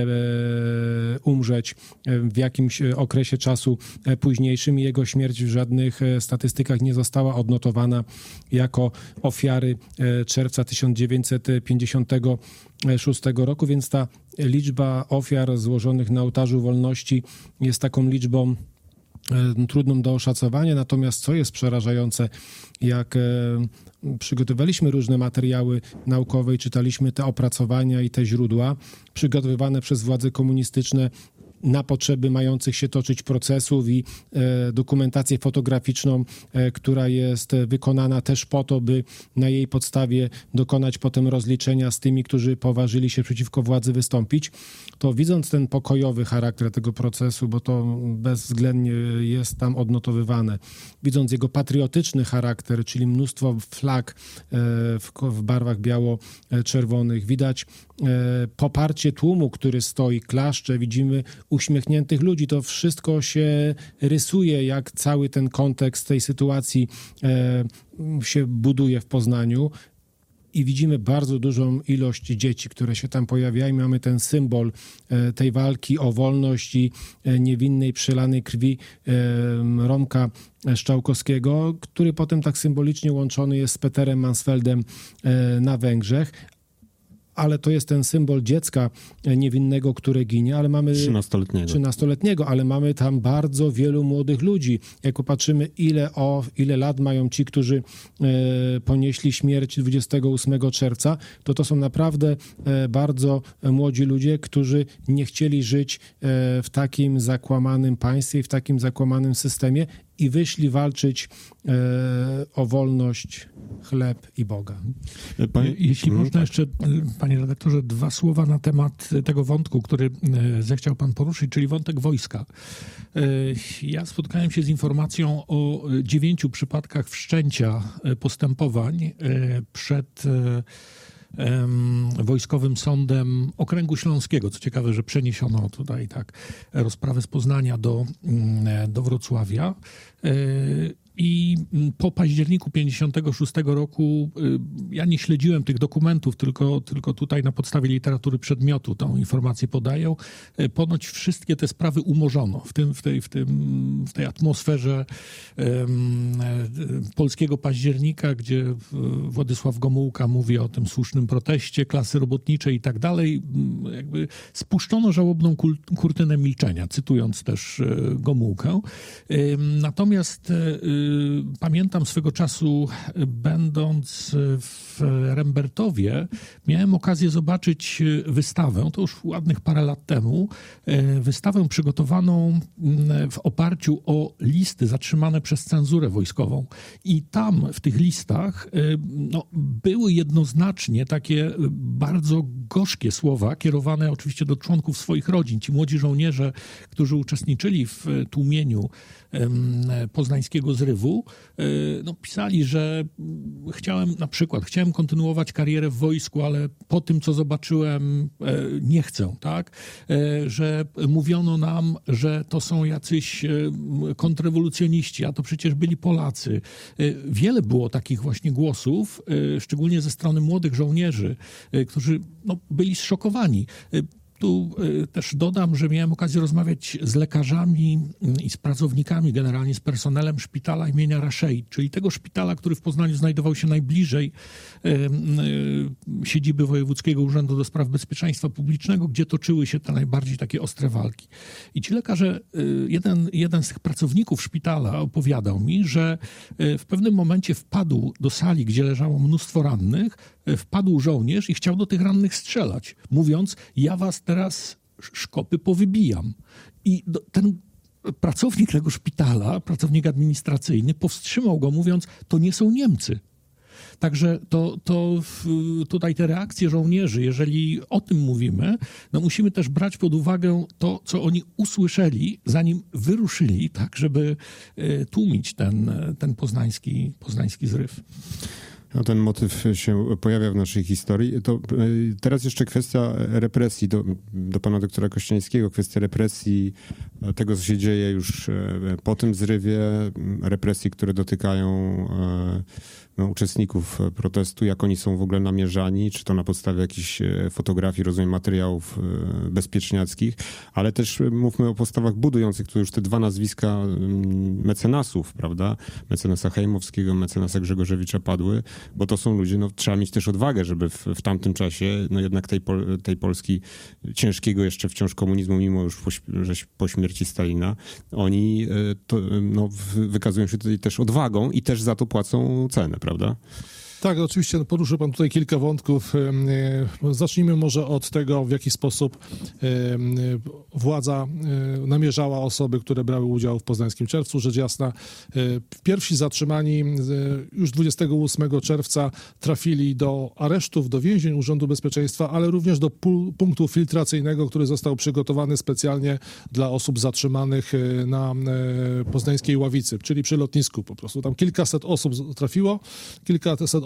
umrzeć w jakimś okresie czasu późniejszym i jego śmierć w żadnych statystykach nie została odnotowana jako ofiary czerwca tysiąc dziewięćset pięćdziesiątego szóstego roku, więc ta liczba ofiar złożonych na ołtarzu wolności jest taką liczbą trudną do oszacowania, natomiast co jest przerażające, jak przygotowaliśmy różne materiały naukowe i czytaliśmy te opracowania i te źródła przygotowywane przez władze komunistyczne na potrzeby mających się toczyć procesów i e, dokumentację fotograficzną, e, która jest wykonana też po to, by na jej podstawie dokonać potem rozliczenia z tymi, którzy poważyli się przeciwko władzy wystąpić, to widząc ten pokojowy charakter tego procesu, bo to bezwzględnie jest tam odnotowywane, widząc jego patriotyczny charakter, czyli mnóstwo flag e, w, w barwach biało-czerwonych, widać e, poparcie tłumu, który stoi, klaszcze, widzimy uśmiechniętych ludzi. To wszystko się rysuje, jak cały ten kontekst tej sytuacji e, się buduje w Poznaniu. i widzimy bardzo dużą ilość dzieci, które się tam pojawiają. Mamy ten symbol tej walki o wolność i niewinnej przelanej krwi Romka Strzałkowskiego, który potem tak symbolicznie łączony jest z Peterem Mansfeldem na Węgrzech. Ale to jest ten symbol dziecka niewinnego, które ginie, ale mamy... trzynastoletniego. trzynastoletniego, ale mamy tam bardzo wielu młodych ludzi. Jak popatrzymy, ile, o, ile lat mają ci, którzy e, ponieśli śmierć dwudziestego ósmego czerwca, to to są naprawdę e, bardzo młodzi ludzie, którzy nie chcieli żyć e, w takim zakłamanym państwie, w takim zakłamanym systemie i wyszli walczyć e, o wolność, chleb i Boga. Panie, Jeśli hmm, można tak. jeszcze, panie redaktorze, dwa słowa na temat tego wątku, który zechciał pan poruszyć, czyli wątek wojska. Ja spotkałem się z informacją o dziewięciu przypadkach wszczęcia postępowań przed Wojskowym Sądem Okręgu Śląskiego. Co ciekawe, że przeniesiono tutaj tak rozprawę z Poznania do, do Wrocławia. I po październiku pięćdziesiątego szóstego roku ja nie śledziłem tych dokumentów, tylko, tylko tutaj na podstawie literatury przedmiotu tą informację podają. Ponoć wszystkie te sprawy umorzono w, tym, w, tej, w, tym, w tej atmosferze um, polskiego października, gdzie Władysław Gomułka mówi o tym słusznym proteście klasy robotniczej i tak dalej. Jakby spuszczono żałobną kurtynę milczenia, cytując też Gomułkę. Natomiast pamiętam swego czasu, będąc w Rembertowie, miałem okazję zobaczyć wystawę, to już ładnych parę lat temu, wystawę przygotowaną w oparciu o listy zatrzymane przez cenzurę wojskową. I tam w tych listach no, były jednoznacznie takie bardzo gorzkie słowa, kierowane oczywiście do członków swoich rodzin. Ci młodzi żołnierze, którzy uczestniczyli w tłumieniu poznańskiego zrywu, no, pisali, że chciałem na przykład, chciałem kontynuować karierę w wojsku, ale po tym, co zobaczyłem, nie chcę, tak? Że mówiono nam, że to są jacyś kontrrewolucjoniści, a to przecież byli Polacy. Wiele było takich właśnie głosów, szczególnie ze strony młodych żołnierzy, którzy no, byli zszokowani. Tu też dodam, że miałem okazję rozmawiać z lekarzami i z pracownikami, generalnie z personelem szpitala imienia Raszei, czyli tego szpitala, który w Poznaniu znajdował się najbliżej siedziby Wojewódzkiego Urzędu do Spraw Bezpieczeństwa Publicznego, gdzie toczyły się te najbardziej takie ostre walki. I ci lekarze, jeden, jeden z tych pracowników szpitala opowiadał mi, że w pewnym momencie wpadł do sali, gdzie leżało mnóstwo rannych, wpadł żołnierz i chciał do tych rannych strzelać, mówiąc, ja was teraz szkopy powybijam. I do, ten pracownik tego szpitala, pracownik administracyjny, powstrzymał go, mówiąc, to nie są Niemcy. Także to, to tutaj te reakcje żołnierzy, jeżeli o tym mówimy, no musimy też brać pod uwagę to, co oni usłyszeli, zanim wyruszyli, tak, żeby tłumić ten, ten poznański, poznański zryw. No, ten motyw się pojawia w naszej historii. To teraz jeszcze kwestia represji, do, do pana doktora Kościańskiego, kwestia represji, tego, co się dzieje już po tym zrywie, represji, które dotykają no, uczestników protestu, jak oni są w ogóle namierzani, czy to na podstawie jakichś fotografii, rozumiem, materiałów bezpieczniackich, ale też mówmy o postawach budujących, tu już te dwa nazwiska mecenasów, prawda? Mecenasa Hejmowskiego, mecenasa Grzegorzewicza padły, bo to są ludzie, no trzeba mieć też odwagę, żeby w, w tamtym czasie, no jednak tej, Pol, tej Polski ciężkiego jeszcze wciąż komunizmu, mimo już po, że po śmierci Stalina, oni to, no, wykazują się tutaj też odwagą i też za to płacą cenę, prawda? Tak, oczywiście poruszył pan tutaj kilka wątków. Zacznijmy może od tego, w jaki sposób władza namierzała osoby, które brały udział w poznańskim czerwcu. Rzecz jasna, pierwsi zatrzymani już dwudziestego ósmego czerwca trafili do aresztów, do więzień Urzędu Bezpieczeństwa, ale również do punktu filtracyjnego, który został przygotowany specjalnie dla osób zatrzymanych na poznańskiej Ławicy, czyli przy lotnisku po prostu. Tam kilkaset osób trafiło, kilkaset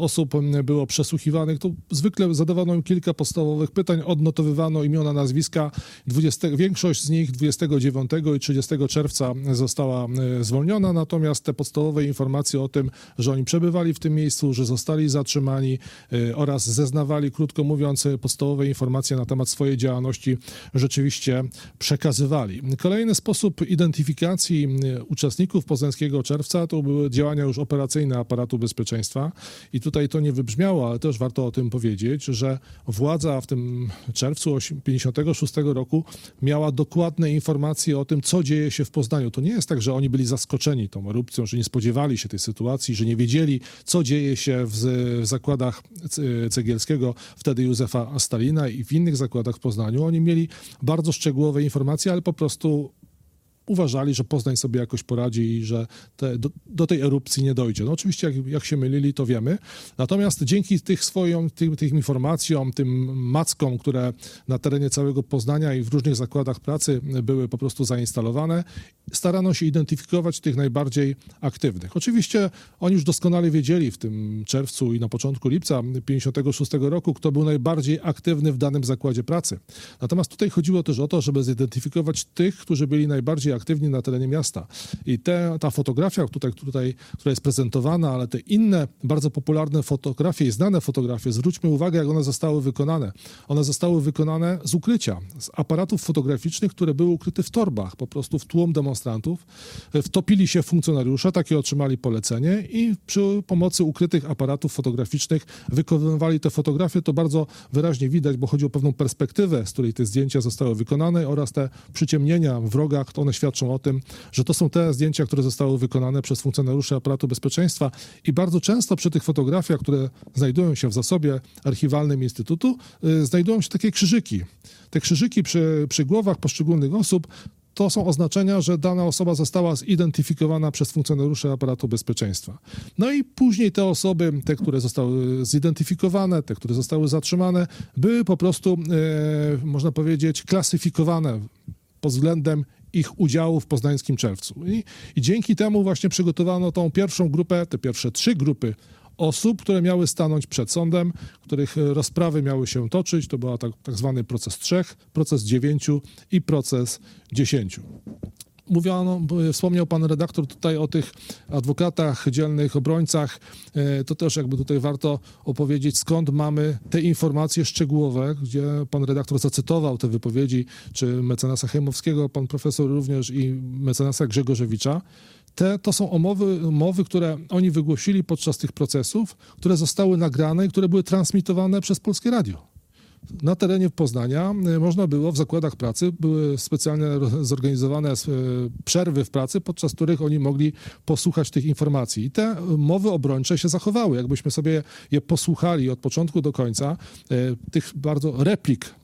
osób było przesłuchiwanych, to zwykle zadawano im kilka podstawowych pytań, odnotowywano imiona, nazwiska. dwudziestego Większość z nich dwudziestego dziewiątego i trzydziestego czerwca została zwolniona, natomiast te podstawowe informacje o tym, że oni przebywali w tym miejscu, że zostali zatrzymani oraz zeznawali, krótko mówiąc, podstawowe informacje na temat swojej działalności rzeczywiście przekazywali. Kolejny sposób identyfikacji uczestników Poznańskiego Czerwca to były działania już operacyjne aparatu bezpieczeństwa i tutaj to nie wybrzmiało, ale też warto o tym powiedzieć, że władza w tym czerwcu pięćdziesiątego szóstego roku miała dokładne informacje o tym, co dzieje się w Poznaniu. To nie jest tak, że oni byli zaskoczeni tą erupcją, że nie spodziewali się tej sytuacji, że nie wiedzieli, co dzieje się w, w zakładach Cegielskiego, wtedy Józefa Stalina i w innych zakładach w Poznaniu. Oni mieli bardzo szczegółowe informacje, ale po prostu uważali, że Poznań sobie jakoś poradzi i że te, do, do tej erupcji nie dojdzie. No oczywiście jak, jak się mylili, to wiemy. Natomiast dzięki tych swoim, tym, tym informacjom, tym mackom, które na terenie całego Poznania i w różnych zakładach pracy były po prostu zainstalowane, starano się identyfikować tych najbardziej aktywnych. Oczywiście oni już doskonale wiedzieli w tym czerwcu i na początku lipca pięćdziesiątego szóstego roku, kto był najbardziej aktywny w danym zakładzie pracy. Natomiast tutaj chodziło też o to, żeby zidentyfikować tych, którzy byli najbardziej aktywni na terenie miasta. I te, ta fotografia, tutaj, tutaj, która jest prezentowana, ale te inne bardzo popularne fotografie i znane fotografie, zwróćmy uwagę, jak one zostały wykonane. One zostały wykonane z ukrycia, z aparatów fotograficznych, które były ukryte w torbach, po prostu w tłum demonstrantów. Wtopili się funkcjonariusze, takie otrzymali polecenie i przy pomocy ukrytych aparatów fotograficznych wykonywali te fotografie. To bardzo wyraźnie widać, bo chodzi o pewną perspektywę, z której te zdjęcia zostały wykonane oraz te przyciemnienia w rogach, one świadczą o tym, że to są te zdjęcia, które zostały wykonane przez funkcjonariuszy aparatu bezpieczeństwa i bardzo często przy tych fotografiach, które znajdują się w zasobie archiwalnym Instytutu, yy, znajdują się takie krzyżyki. Te krzyżyki przy, przy głowach poszczególnych osób to są oznaczenia, że dana osoba została zidentyfikowana przez funkcjonariuszy aparatu bezpieczeństwa. No i później te osoby, te, które zostały zidentyfikowane, te, które zostały zatrzymane, były po prostu, yy, można powiedzieć, klasyfikowane pod względem ich udziału w Poznańskim Czerwcu. I, I dzięki temu właśnie przygotowano tą pierwszą grupę, te pierwsze trzy grupy osób, które miały stanąć przed sądem, których rozprawy miały się toczyć. To był tak, tak zwany proces trzech, proces dziewięciu i proces dziesięciu. Mówiono, wspomniał pan redaktor tutaj o tych adwokatach, dzielnych obrońcach. To też jakby tutaj warto opowiedzieć, skąd mamy te informacje szczegółowe, gdzie pan redaktor zacytował te wypowiedzi, czy mecenasa Hejmowskiego, pan profesor również i mecenasa Grzegorzewicza. Te, to są umowy, umowy, które oni wygłosili podczas tych procesów, które zostały nagrane i które były transmitowane przez Polskie Radio. Na terenie Poznania można było w zakładach pracy, były specjalnie zorganizowane przerwy w pracy, podczas których oni mogli posłuchać tych informacji. I te mowy obrończe się zachowały. Jakbyśmy sobie je posłuchali od początku do końca, tych bardzo replik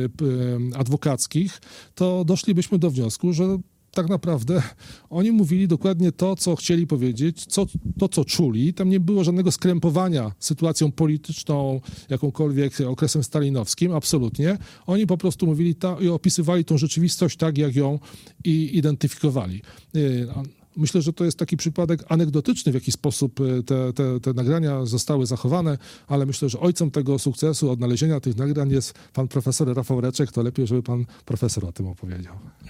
adwokackich, to doszlibyśmy do wniosku, że tak naprawdę oni mówili dokładnie to, co chcieli powiedzieć, co, to, co czuli. Tam nie było żadnego skrępowania sytuacją polityczną, jakąkolwiek okresem stalinowskim, absolutnie. Oni po prostu mówili ta, i opisywali tą rzeczywistość tak, jak ją i identyfikowali. Myślę, że to jest taki przypadek anegdotyczny, w jaki sposób te, te, te nagrania zostały zachowane, ale myślę, że ojcem tego sukcesu, odnalezienia tych nagrań jest pan profesor Rafał Reczek. To lepiej, żeby pan profesor o tym opowiedział.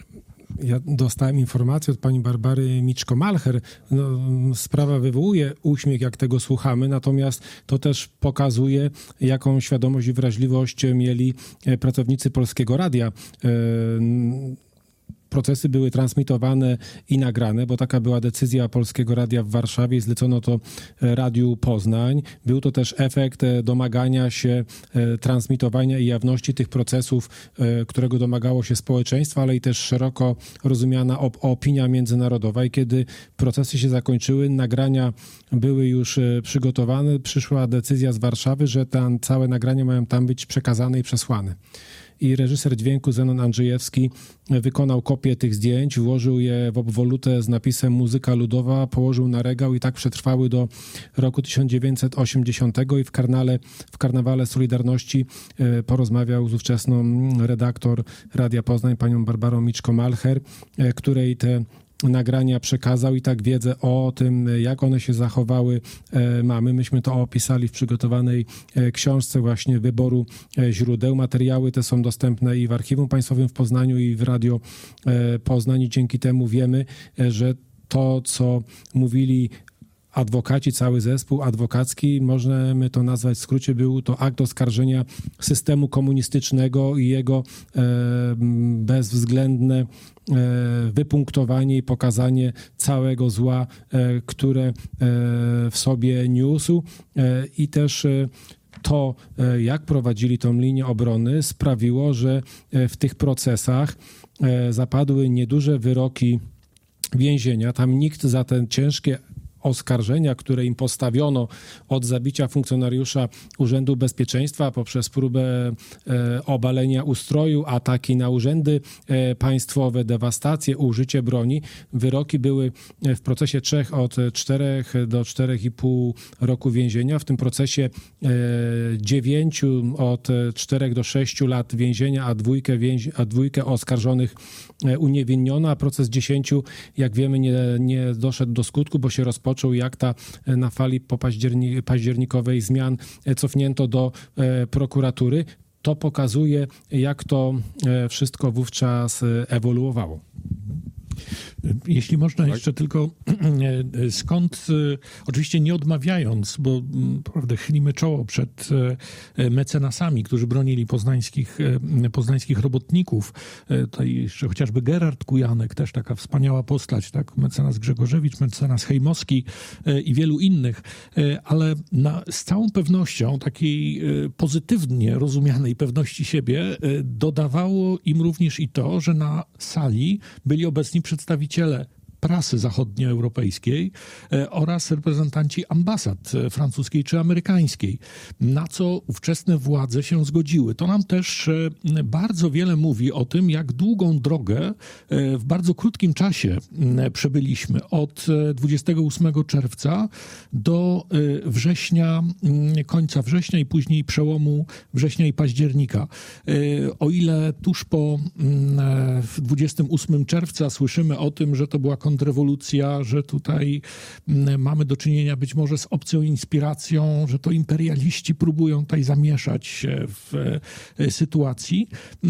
Ja dostałem informację od pani Barbary Miczko-Malcher. No, sprawa wywołuje uśmiech, jak tego słuchamy, natomiast to też pokazuje, jaką świadomość i wrażliwość mieli pracownicy Polskiego Radia. Procesy były transmitowane i nagrane, bo taka była decyzja Polskiego Radia w Warszawie i zlecono to Radiu Poznań. Był to też efekt domagania się transmitowania i jawności tych procesów, którego domagało się społeczeństwo, ale i też szeroko rozumiana op- opinia międzynarodowa. I kiedy procesy się zakończyły, nagrania były już przygotowane, przyszła decyzja z Warszawy, że tam całe nagrania mają tam być przekazane i przesłane. I reżyser dźwięku Zenon Andrzejewski wykonał kopię tych zdjęć, włożył je w obwolutę z napisem Muzyka Ludowa, położył na regał i tak przetrwały do roku tysiąc dziewięćset osiemdziesiątego i w, karnale, w Karnawale Solidarności porozmawiał z ówczesną redaktor Radia Poznań, panią Barbarą Miczko-Malcher, której te nagrania przekazał i tak wiedzę o tym, jak one się zachowały, mamy. Myśmy to opisali w przygotowanej książce właśnie wyboru źródeł. Materiały te są dostępne i w Archiwum Państwowym w Poznaniu, i w Radio Poznań, i dzięki temu wiemy, że to, co mówili adwokaci, cały zespół adwokacki, możemy to nazwać w skrócie, był to akt oskarżenia systemu komunistycznego i jego e, bezwzględne e, wypunktowanie i pokazanie całego zła, e, które e, w sobie niósł e, i też e, to, e, jak prowadzili tą linię obrony, sprawiło, że e, w tych procesach e, zapadły nieduże wyroki więzienia. Tam nikt za te ciężkie oskarżenia, które im postawiono od zabicia funkcjonariusza Urzędu Bezpieczeństwa poprzez próbę e, obalenia ustroju, ataki na urzędy e, państwowe, dewastację, użycie broni. Wyroki były w procesie trzech od czterech do czterech i pół roku więzienia. W tym procesie e, dziewięciu od czterech do sześciu lat więzienia, a dwójkę, więzi- a dwójkę oskarżonych e, uniewinniono, a proces dziesięciu, jak wiemy, nie, nie doszedł do skutku, bo się rozpoczął jak ta na fali po październi- październikowej zmian cofnięto do e, prokuratury. To pokazuje, jak to e, wszystko wówczas ewoluowało. Jeśli można jeszcze tylko, skąd, oczywiście nie odmawiając, bo prawda, chylimy czoło przed mecenasami, którzy bronili poznańskich, poznańskich robotników. Tutaj jeszcze chociażby Gerard Kujanek, też taka wspaniała postać, tak? Mecenas Grzegorzewicz, mecenas Hejmowski i wielu innych, ale na, z całą pewnością, takiej pozytywnie rozumianej pewności siebie, dodawało im również i to, że na sali byli obecni przedstawiciele prasy zachodnioeuropejskiej e, oraz reprezentanci ambasad francuskiej czy amerykańskiej, na co ówczesne władze się zgodziły. To nam też e, bardzo wiele mówi o tym, jak długą drogę e, w bardzo krótkim czasie e, przebyliśmy od dwudziestego ósmego czerwca do e, września, e, końca września i później przełomu września i października. E, o ile tuż po e, dwudziestego ósmego czerwca słyszymy o tym, że to była kontrrewolucja, że tutaj mamy do czynienia być może z obcą inspiracją, że to imperialiści próbują tutaj zamieszać się w sytuacji,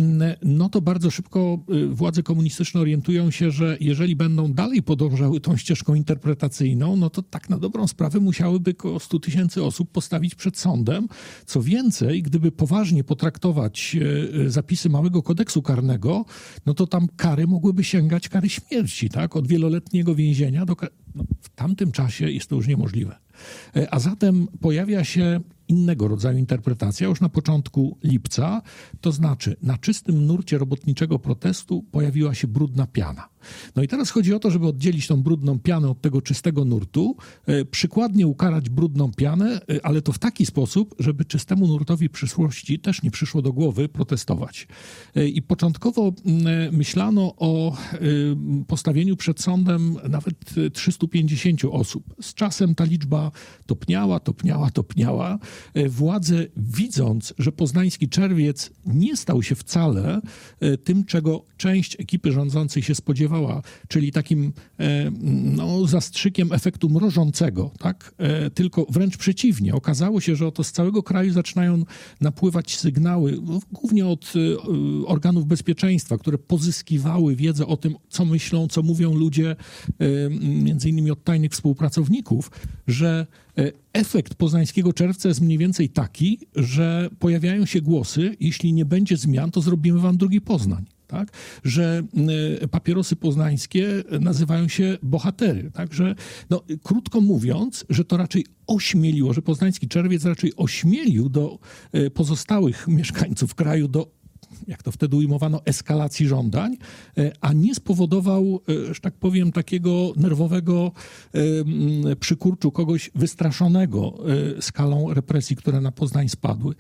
no to bardzo szybko władze komunistyczne orientują się, że jeżeli będą dalej podążały tą ścieżką interpretacyjną, no to tak na dobrą sprawę musiałyby około stu tysięcy osób postawić przed sądem. Co więcej, gdyby poważnie potraktować zapisy małego kodeksu karnego, no to tam kary mogłyby sięgać kary śmierci, tak? Od wieloletniego więzienia do... No, w tamtym czasie jest to już niemożliwe. A zatem pojawia się innego rodzaju interpretacja już na początku lipca, to znaczy na czystym nurcie robotniczego protestu pojawiła się brudna piana. No i teraz chodzi o to, żeby oddzielić tą brudną pianę od tego czystego nurtu, e, przykładnie ukarać brudną pianę, e, ale to w taki sposób, żeby czystemu nurtowi w przyszłości też nie przyszło do głowy protestować. E, I początkowo e, myślano o e, postawieniu przed sądem nawet trzystu pięćdziesięciu osób. Z czasem ta liczba topniała, topniała, topniała. E, władze, widząc, że poznański czerwiec nie stał się wcale e, tym, czego część ekipy rządzącej się spodziewała, czyli takim e, no, zastrzykiem efektu mrożącego, tak? E, tylko wręcz przeciwnie. Okazało się, że oto z całego kraju zaczynają napływać sygnały, no, głównie od e, organów bezpieczeństwa, które pozyskiwały wiedzę o tym, co myślą, co mówią ludzie, e, między innymi od tajnych współpracowników, że e, efekt poznańskiego czerwca jest mniej więcej taki, że pojawiają się głosy, jeśli nie będzie zmian, to zrobimy wam drugi Poznań. Tak? Że y, papierosy poznańskie nazywają się bohatery. Także, no, krótko mówiąc, że to raczej ośmieliło, że poznański czerwiec raczej ośmielił do y, pozostałych mieszkańców kraju do, jak to wtedy ujmowano, eskalacji żądań, a nie spowodował, że tak powiem, takiego nerwowego przykurczu kogoś wystraszonego skalą represji, które na Poznań spadły.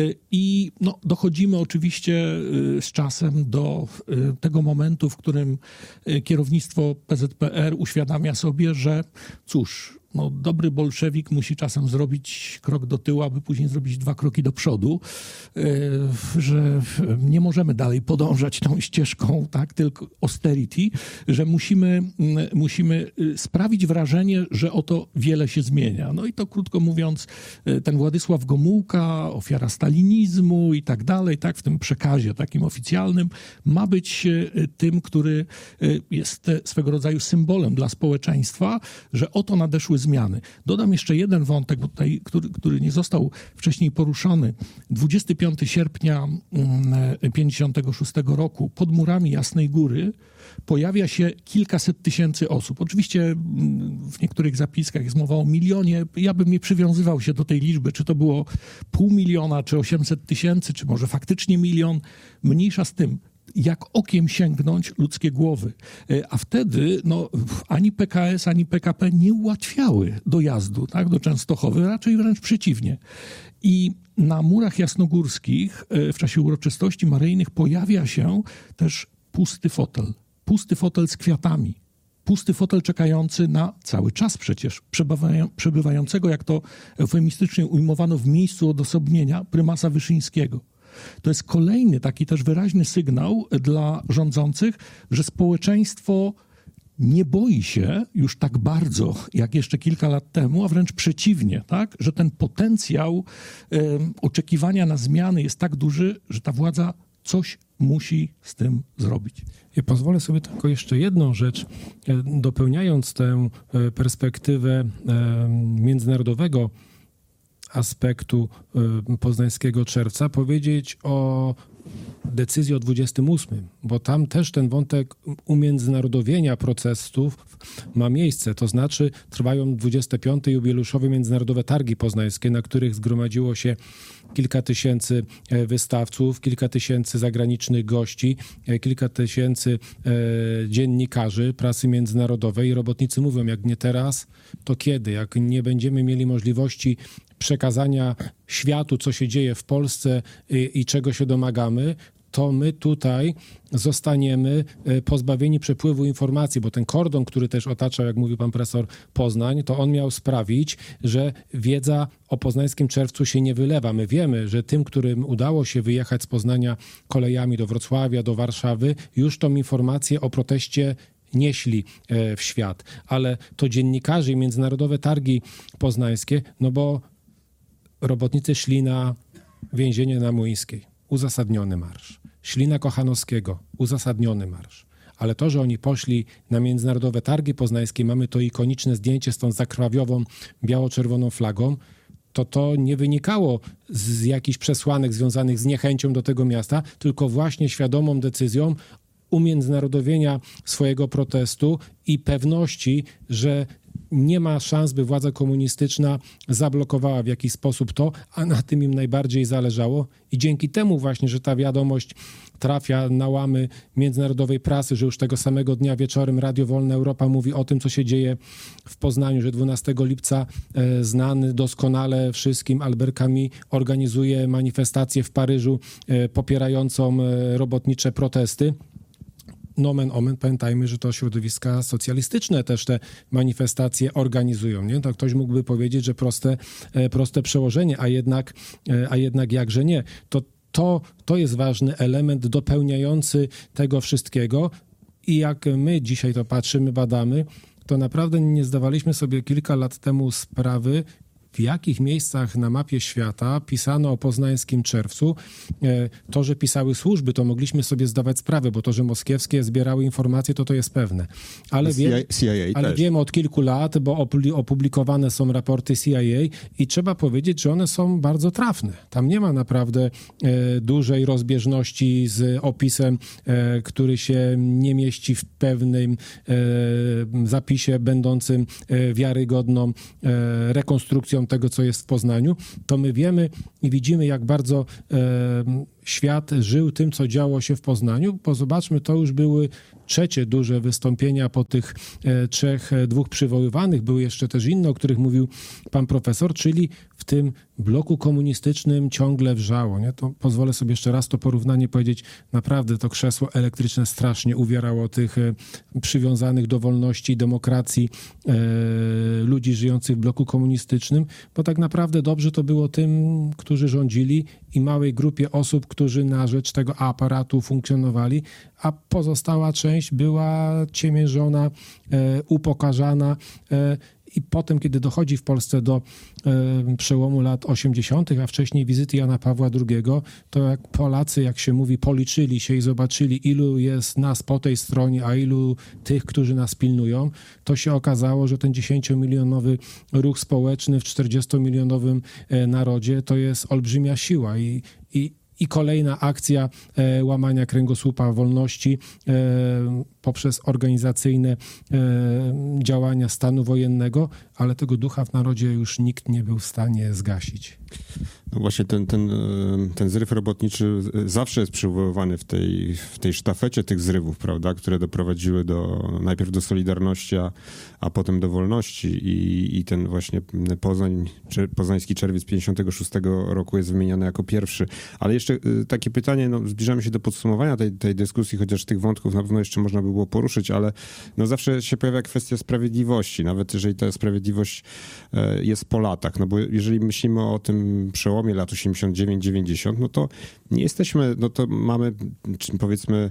I no, dochodzimy oczywiście z czasem do tego momentu, w którym kierownictwo P Z P R uświadamia sobie, że cóż, no, dobry bolszewik musi czasem zrobić krok do tyłu, aby później zrobić dwa kroki do przodu, że nie możemy dalej podążać tą ścieżką, tak, tylko austerity, że musimy, musimy sprawić wrażenie, że oto wiele się zmienia. No i to krótko mówiąc, ten Władysław Gomułka, ofiara stalinizmu i tak dalej, tak, w tym przekazie takim oficjalnym, ma być tym, który jest swego rodzaju symbolem dla społeczeństwa, że oto nadeszły zmiany. Dodam jeszcze jeden wątek, bo tutaj, który, który nie został wcześniej poruszony. dwudziestego piątego sierpnia pięćdziesiątego szóstego roku pod murami Jasnej Góry pojawia się kilkaset tysięcy osób. Oczywiście w niektórych zapiskach jest mowa o milionie. Ja bym nie przywiązywał się do tej liczby, czy to było pół miliona, czy osiemset tysięcy, czy może faktycznie milion. Mniejsza z tym. Jak okiem sięgnąć ludzkie głowy. A wtedy no, ani P K S, ani P K P nie ułatwiały dojazdu, tak, do Częstochowy, raczej wręcz przeciwnie. I na murach jasnogórskich w czasie uroczystości maryjnych pojawia się też pusty fotel. Pusty fotel z kwiatami. Pusty fotel czekający na cały czas przecież przebywającego, jak to eufemistycznie ujmowano, w miejscu odosobnienia prymasa Wyszyńskiego. To jest kolejny taki też wyraźny sygnał dla rządzących, że społeczeństwo nie boi się już tak bardzo, jak jeszcze kilka lat temu, a wręcz przeciwnie, tak? Że ten potencjał e, oczekiwania na zmiany jest tak duży, że ta władza coś musi z tym zrobić. Ja pozwolę sobie tylko jeszcze jedną rzecz, dopełniając tę perspektywę międzynarodowego aspektu poznańskiego czerwca, powiedzieć o decyzji o dwudziestym ósmym, bo tam też ten wątek umiędzynarodowienia procesów ma miejsce, to znaczy trwają dwudzieste piąte jubileuszowe międzynarodowe targi poznańskie, na których zgromadziło się kilka tysięcy wystawców, kilka tysięcy zagranicznych gości, kilka tysięcy dziennikarzy prasy międzynarodowej i robotnicy mówią, jak nie teraz, to kiedy? Jak nie będziemy mieli możliwości przekazania światu, co się dzieje w Polsce i, i czego się domagamy, to my tutaj zostaniemy pozbawieni przepływu informacji, bo ten kordon, który też otaczał, jak mówił pan profesor, Poznań, to on miał sprawić, że wiedza o poznańskim czerwcu się nie wylewa. My wiemy, że tym, którym udało się wyjechać z Poznania kolejami do Wrocławia, do Warszawy, już tą informację o proteście nieśli w świat. Ale to dziennikarze i międzynarodowe targi poznańskie, no bo robotnicy szli na więzienie na Młyńskiej. Uzasadniony marsz. Szli na Kochanowskiego. Uzasadniony marsz. Ale to, że oni poszli na międzynarodowe targi poznańskie, mamy to ikoniczne zdjęcie z tą zakrwawiową, biało-czerwoną flagą, to to nie wynikało z jakichś przesłanek związanych z niechęcią do tego miasta, tylko właśnie świadomą decyzją umiędzynarodowienia swojego protestu i pewności, że nie ma szans, by władza komunistyczna zablokowała w jakiś sposób to, a na tym im najbardziej zależało. I dzięki temu właśnie, że ta wiadomość trafia na łamy międzynarodowej prasy, że już tego samego dnia wieczorem Radio Wolna Europa mówi o tym, co się dzieje w Poznaniu, że dwunastego lipca e, znany doskonale wszystkim Albert Camus organizuje manifestację w Paryżu e, popierającą e, robotnicze protesty. Nomen omen, pamiętajmy, że to środowiska socjalistyczne też te manifestacje organizują, nie? To ktoś mógłby powiedzieć, że proste, proste przełożenie, a jednak, a jednak jakże nie. To, to, to jest ważny element dopełniający tego wszystkiego i jak my dzisiaj to patrzymy, badamy, to naprawdę nie zdawaliśmy sobie kilka lat temu sprawy, w jakich miejscach na mapie świata pisano o poznańskim czerwcu. To, że pisały służby, to mogliśmy sobie zdawać sprawę, bo to, że moskiewskie zbierały informacje, to to jest pewne. Ale, wie, C I A ale wiemy od kilku lat, bo opublikowane są raporty C I A i trzeba powiedzieć, że one są bardzo trafne. Tam nie ma naprawdę e, dużej rozbieżności z opisem, e, który się nie mieści w pewnym e, zapisie będącym e, wiarygodną e, rekonstrukcją tego, co jest w Poznaniu, to my wiemy i widzimy, jak bardzo, e, świat żył tym, co działo się w Poznaniu, bo zobaczmy, to już były trzecie duże wystąpienia po tych e, trzech, e, dwóch przywoływanych. Były jeszcze też inne, o których mówił pan profesor, czyli w tym bloku komunistycznym ciągle wrzało. Nie? To pozwolę sobie jeszcze raz to porównanie powiedzieć. Naprawdę to krzesło elektryczne strasznie uwierało tych e, przywiązanych do wolności i demokracji e, ludzi żyjących w bloku komunistycznym, bo tak naprawdę dobrze to było tym, którzy rządzili i małej grupie osób, którzy na rzecz tego aparatu funkcjonowali, a pozostała część była ciemiężona, e, upokarzana e, i potem, kiedy dochodzi w Polsce do e, przełomu lat osiemdziesiątych, a wcześniej wizyty Jana Pawła drugiego, to jak Polacy, jak się mówi, policzyli się i zobaczyli, ilu jest nas po tej stronie, a ilu tych, którzy nas pilnują, to się okazało, że ten dziesięciomilionowy ruch społeczny w czterdziestomilionowym e, narodzie to jest olbrzymia siła i, i I kolejna akcja e, łamania kręgosłupa wolności e, poprzez organizacyjne e, działania stanu wojennego, ale tego ducha w narodzie już nikt nie był w stanie zgasić. No właśnie ten, ten, ten zryw robotniczy zawsze jest przywoływany w tej, w tej sztafecie tych zrywów, prawda, które doprowadziły do, najpierw do Solidarności, a, a potem do wolności i, i ten właśnie Poznań, poznański czerwiec pięćdziesiątego szóstego roku jest wymieniany jako pierwszy. Ale jeszcze takie pytanie, no zbliżamy się do podsumowania tej, tej dyskusji, chociaż tych wątków na pewno jeszcze można by było poruszyć, ale no zawsze się pojawia kwestia sprawiedliwości, nawet jeżeli ta sprawiedliwość jest po latach, no bo jeżeli myślimy o tym przełomie lat osiemdziesiąt dziewięć dziewięćdziesiąt, no to nie jesteśmy, no to mamy powiedzmy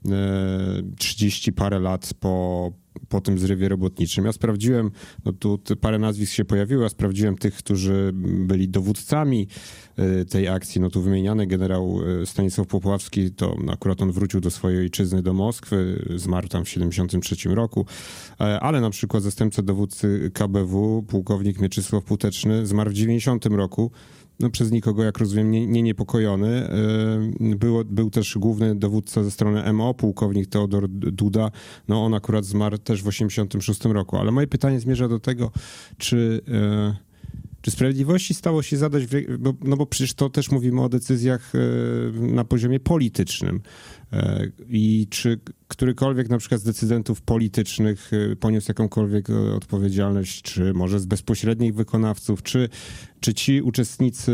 trzydzieści parę lat po, po tym zrywie robotniczym. Ja sprawdziłem, no tu parę nazwisk się pojawiło, ja sprawdziłem tych, którzy byli dowódcami tej akcji, no tu wymieniany generał Stanisław Popławski, to akurat on wrócił do swojej ojczyzny, do Moskwy, zmarł tam w siedemdziesiątym trzecim roku, ale na przykład zastępca dowódcy K B W, pułkownik Mieczysław Puteczny, zmarł w dziewięćdziesiątym roku, no przez nikogo, jak rozumiem, nie, nie niepokojony. Był, był też główny dowódca ze strony M O, pułkownik Teodor Duda. No on akurat zmarł też w osiemdziesiątym szóstym roku. Ale moje pytanie zmierza do tego, czy, czy sprawiedliwości stało się zadać, bo, no bo przecież to też mówimy o decyzjach na poziomie politycznym. I czy którykolwiek na przykład z decydentów politycznych poniósł jakąkolwiek odpowiedzialność, czy może z bezpośrednich wykonawców, czy, czy ci uczestnicy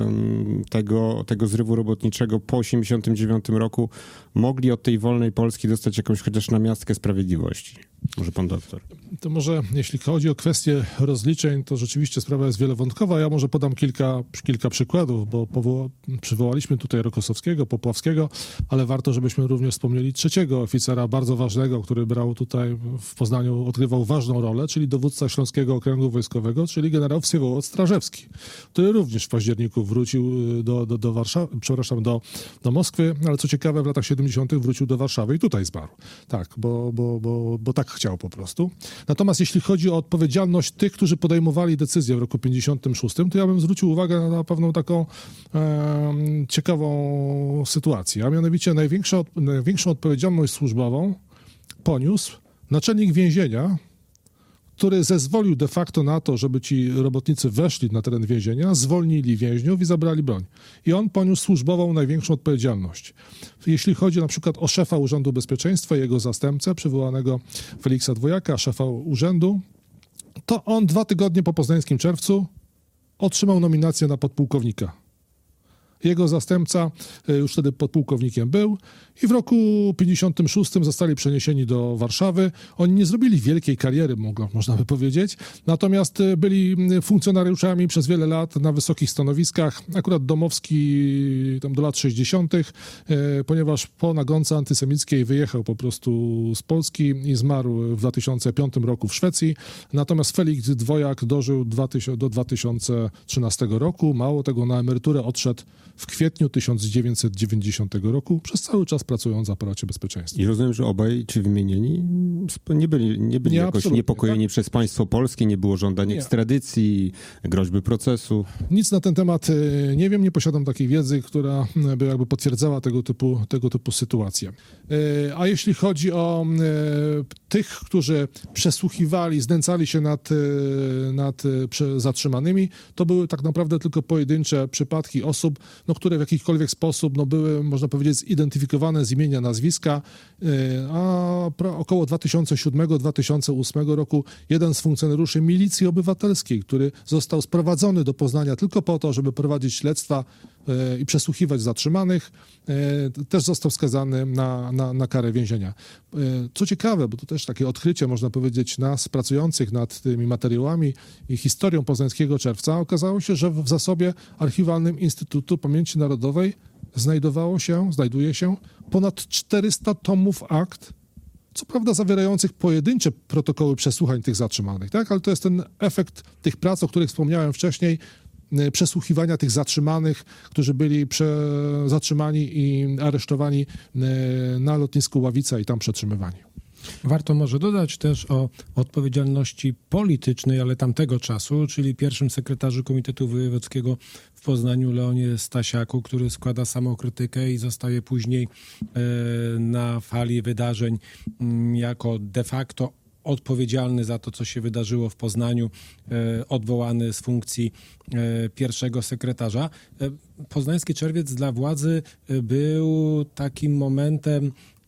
tego, tego zrywu robotniczego po osiemdziesiątym dziewiątym roku mogli od tej wolnej Polski dostać jakąś chociaż namiastkę sprawiedliwości? Może pan doktor? To może jeśli chodzi o kwestię rozliczeń, to rzeczywiście sprawa jest wielowątkowa. Ja może podam kilka, kilka przykładów, bo powoła, przywołaliśmy tutaj Rokosowskiego, Popławskiego, ale warto, żebyśmy również wspomnieli trzeciego oficera bardzo ważnego, który brał tutaj w Poznaniu, odgrywał ważną rolę, czyli dowódca Śląskiego Okręgu Wojskowego, czyli generał Wsiewołod Strażewski, który również w październiku wrócił do, do, do Warszawy, przepraszam, do, do Moskwy, ale co ciekawe w latach siedemdziesiątych wrócił do Warszawy i tutaj zmarł. Tak, bo, bo, bo, bo tak chciał po prostu. Natomiast jeśli chodzi o odpowiedzialność tych, którzy podejmowali decyzję w roku pięćdziesiątym szóstym, to ja bym zwrócił uwagę na pewną taką e, ciekawą sytuację, a mianowicie największa, największą odpowiedzialność służbową poniósł naczelnik więzienia, który zezwolił de facto na to, żeby ci robotnicy weszli na teren więzienia, zwolnili więźniów i zabrali broń. I on poniósł służbową największą odpowiedzialność. Jeśli chodzi na przykład o szefa Urzędu Bezpieczeństwa, jego zastępcę, przywołanego Feliksa Dwojaka, szefa urzędu, to on dwa tygodnie po poznańskim czerwcu otrzymał nominację na podpułkownika. Jego zastępca już wtedy podpułkownikiem był i w roku pięćdziesiątym szóstym zostali przeniesieni do Warszawy. Oni nie zrobili wielkiej kariery, można by powiedzieć, natomiast byli funkcjonariuszami przez wiele lat na wysokich stanowiskach. Akurat Domowski tam do lat sześćdziesiątych, ponieważ po nagonce antysemickiej wyjechał po prostu z Polski i zmarł w dwa tysiące piątym roku w Szwecji. Natomiast Feliks Dwojak dożył do dwa tysiące trzynastego roku. Mało tego, na emeryturę odszedł w kwietniu tysiąc dziewięćset dziewięćdziesiątego roku, przez cały czas pracując w aparacie bezpieczeństwa. I rozumiem, że obaj ci wymienieni nie byli, nie byli nie, jakoś niepokojeni tak? przez państwo polskie, nie było żądania ekstradycji, groźby procesu. Nic na ten temat nie wiem, nie posiadam takiej wiedzy, która by jakby potwierdzała tego typu, tego typu sytuacje. A jeśli chodzi o tych, którzy przesłuchiwali, znęcali się nad, nad zatrzymanymi, to były tak naprawdę tylko pojedyncze przypadki osób, no, które w jakikolwiek sposób no, były, można powiedzieć, zidentyfikowane z imienia, nazwiska, a około dwa tysiące siódmego do dwa tysiące ósmego roku jeden z funkcjonariuszy Milicji Obywatelskiej, który został sprowadzony do Poznania tylko po to, żeby prowadzić śledztwa i przesłuchiwać zatrzymanych, też został skazany na, na, na karę więzienia. Co ciekawe, bo to też takie odkrycie, można powiedzieć, nas pracujących nad tymi materiałami i historią Poznańskiego Czerwca, okazało się, że w zasobie archiwalnym Instytutu Pamięci Narodowej znajdowało się, znajduje się ponad czterysta tomów akt, co prawda zawierających pojedyncze protokoły przesłuchań tych zatrzymanych, tak? Ale to jest ten efekt tych prac, o których wspomniałem wcześniej, przesłuchiwania tych zatrzymanych, którzy byli prze... zatrzymani i aresztowani na lotnisku Ławica i tam przetrzymywani. Warto może dodać też o odpowiedzialności politycznej, ale tamtego czasu, czyli pierwszym sekretarzu Komitetu Wojewódzkiego w Poznaniu Leonie Stasiaku, który składa samokrytykę i zostaje później e, na fali wydarzeń m, jako de facto odpowiedzialny za to, co się wydarzyło w Poznaniu, e, odwołany z funkcji e, pierwszego sekretarza. E, Poznański Czerwiec dla władzy był takim momentem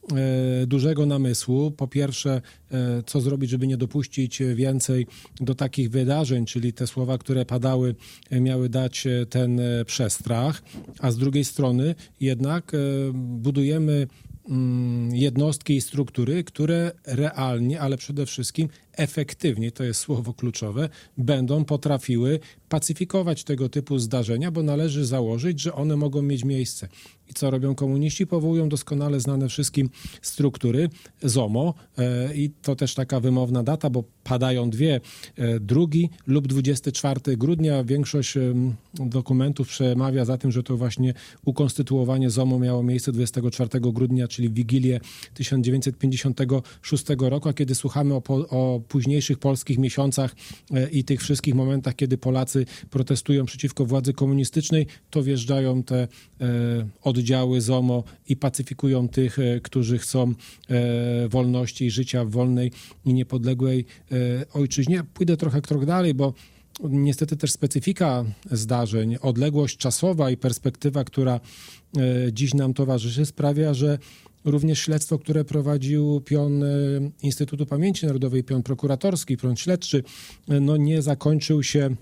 dużego namysłu. Po pierwsze, co zrobić, żeby nie dopuścić więcej do takich wydarzeń, czyli te słowa, które padały, miały dać ten przestrach, a z drugiej strony jednak budujemy jednostki i struktury, które realnie, ale przede wszystkim efektywnie, to jest słowo kluczowe, będą potrafiły pacyfikować tego typu zdarzenia, bo należy założyć, że one mogą mieć miejsce. I co robią komuniści? Powołują doskonale znane wszystkim struktury ZOMO e, i to też taka wymowna data, bo padają dwie, e, drugi lub dwudziestego czwartego grudnia. Większość e, dokumentów przemawia za tym, że to właśnie ukonstytuowanie ZOMO miało miejsce dwudziestego czwartego grudnia, czyli w Wigilię tysiąc dziewięćset pięćdziesiątego szóstego roku, a kiedy słuchamy o, po, o późniejszych polskich miesiącach e, i tych wszystkich momentach, kiedy Polacy protestują przeciwko władzy komunistycznej, to wjeżdżają te e, oddziały ZOMO i pacyfikują tych, e, którzy chcą e, wolności i życia w wolnej i niepodległej e, ojczyźnie. Pójdę trochę krok dalej, bo niestety też specyfika zdarzeń, odległość czasowa i perspektywa, która e, dziś nam towarzyszy, sprawia, że również śledztwo, które prowadził pion Instytutu Pamięci Narodowej, pion prokuratorski, pion śledczy, no nie zakończył się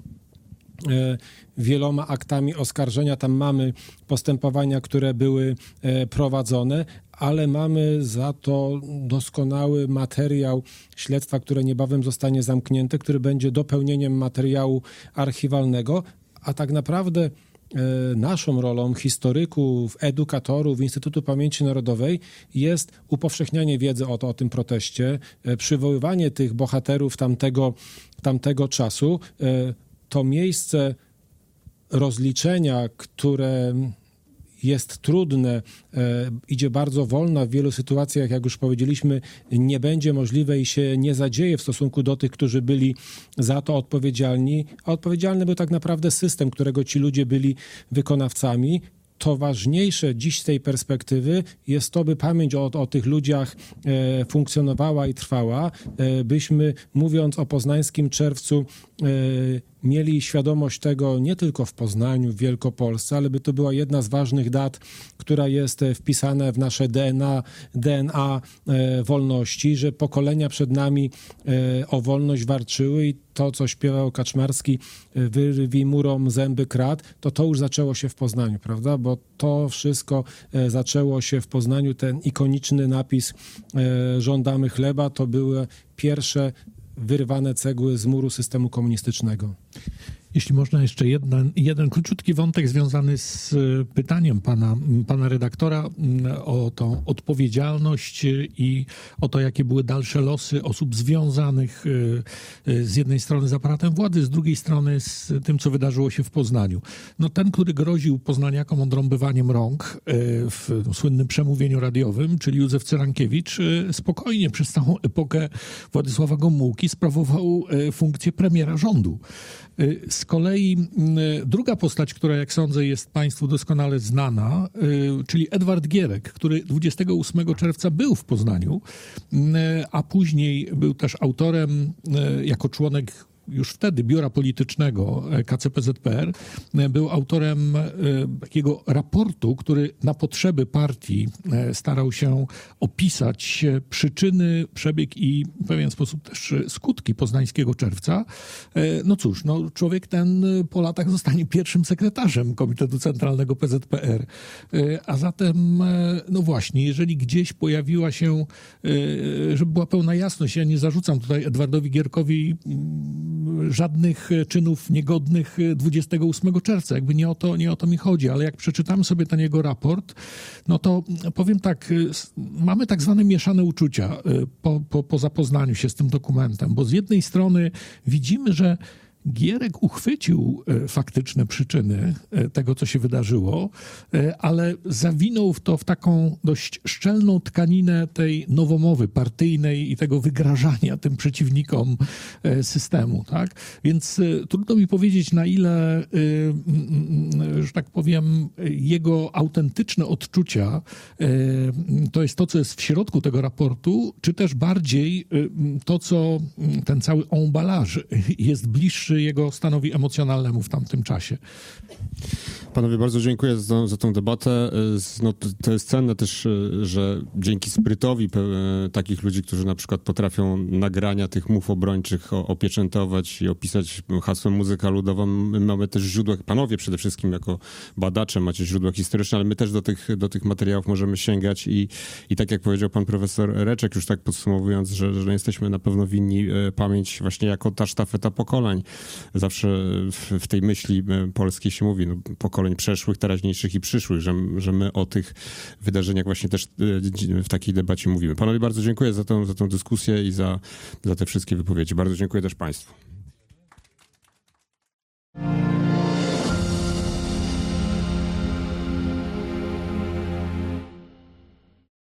wieloma aktami oskarżenia. Tam mamy postępowania, które były prowadzone, ale mamy za to doskonały materiał śledztwa, które niebawem zostanie zamknięte, który będzie dopełnieniem materiału archiwalnego, a tak naprawdę naszą rolą historyków, edukatorów Instytutu Pamięci Narodowej jest upowszechnianie wiedzy o, to, o tym proteście, przywoływanie tych bohaterów tamtego, tamtego czasu. To miejsce rozliczenia, które jest trudne, e, idzie bardzo wolno, w wielu sytuacjach, jak już powiedzieliśmy, nie będzie możliwe i się nie zadzieje w stosunku do tych, którzy byli za to odpowiedzialni. A odpowiedzialny był tak naprawdę system, którego ci ludzie byli wykonawcami. To ważniejsze dziś z tej perspektywy jest to, by pamięć o, o tych ludziach e, funkcjonowała i trwała, e, byśmy, mówiąc o Poznańskim Czerwcu, e, mieli świadomość tego nie tylko w Poznaniu, w Wielkopolsce, ale by to była jedna z ważnych dat, która jest wpisana w nasze D N A, D N A e, wolności, że pokolenia przed nami e, o wolność walczyły i to, co śpiewał Kaczmarski, e, wyrwij murom zęby krat, to to już zaczęło się w Poznaniu, prawda? Bo to wszystko e, zaczęło się w Poznaniu, ten ikoniczny napis e, żądamy chleba, to były pierwsze wyrwane cegły z muru systemu komunistycznego. Jeśli można, jeszcze jeden, jeden króciutki wątek związany z pytaniem pana, pana redaktora o tą odpowiedzialność i o to, jakie były dalsze losy osób związanych z jednej strony z aparatem władzy, z drugiej strony z tym, co wydarzyło się w Poznaniu. No ten, który groził poznaniakom odrąbywaniem rąk w słynnym przemówieniu radiowym, czyli Józef Cyrankiewicz, spokojnie przez całą epokę Władysława Gomułki sprawował funkcję premiera rządu. Z kolei druga postać, która, jak sądzę, jest państwu doskonale znana, czyli Edward Gierek, który dwudziestego ósmego czerwca był w Poznaniu, a później był też autorem jako członek już wtedy Biura Politycznego K C P Z P R, był autorem takiego raportu, który na potrzeby partii starał się opisać przyczyny, przebieg i w pewien sposób też skutki poznańskiego czerwca. No cóż, no człowiek ten po latach zostanie pierwszym sekretarzem Komitetu Centralnego P Z P R. A zatem, no właśnie, jeżeli gdzieś pojawiła się, żeby była pełna jasność, ja nie zarzucam tutaj Edwardowi Gierkowi żadnych czynów niegodnych dwudziestego ósmego czerwca. Jakby nie o to, nie o to mi chodzi, ale jak przeczytamy sobie ten jego raport, no to powiem tak, mamy tak zwane mieszane uczucia po, po, po zapoznaniu się z tym dokumentem, bo z jednej strony widzimy, że Gierek uchwycił faktyczne przyczyny tego, co się wydarzyło, ale zawinął w to w taką dość szczelną tkaninę tej nowomowy partyjnej i tego wygrażania tym przeciwnikom systemu, tak? Więc trudno mi powiedzieć, na ile, że tak powiem, jego autentyczne odczucia to jest to, co jest w środku tego raportu, czy też bardziej to, co ten cały emballage jest bliższy jego stanowi emocjonalnemu w tamtym czasie. Panowie, bardzo dziękuję za, za tą debatę. No, to jest cenne też, że dzięki sprytowi takich ludzi, którzy na przykład potrafią nagrania tych mów obrończych opieczętować i opisać hasłem muzyka ludowa, my mamy też źródła, panowie przede wszystkim jako badacze macie źródła historyczne, ale my też do tych, do tych materiałów możemy sięgać i, i tak jak powiedział pan profesor Reczek, już tak podsumowując, że, że jesteśmy na pewno winni pamięć właśnie jako ta sztafeta pokoleń. Zawsze w, w tej myśli polskiej się mówi, no, pokoleń przeszłych, teraźniejszych i przyszłych, że, że my o tych wydarzeniach właśnie też w takiej debacie mówimy. Panowie, bardzo dziękuję za tą, za tą dyskusję i za, za te wszystkie wypowiedzi. Bardzo dziękuję też państwu.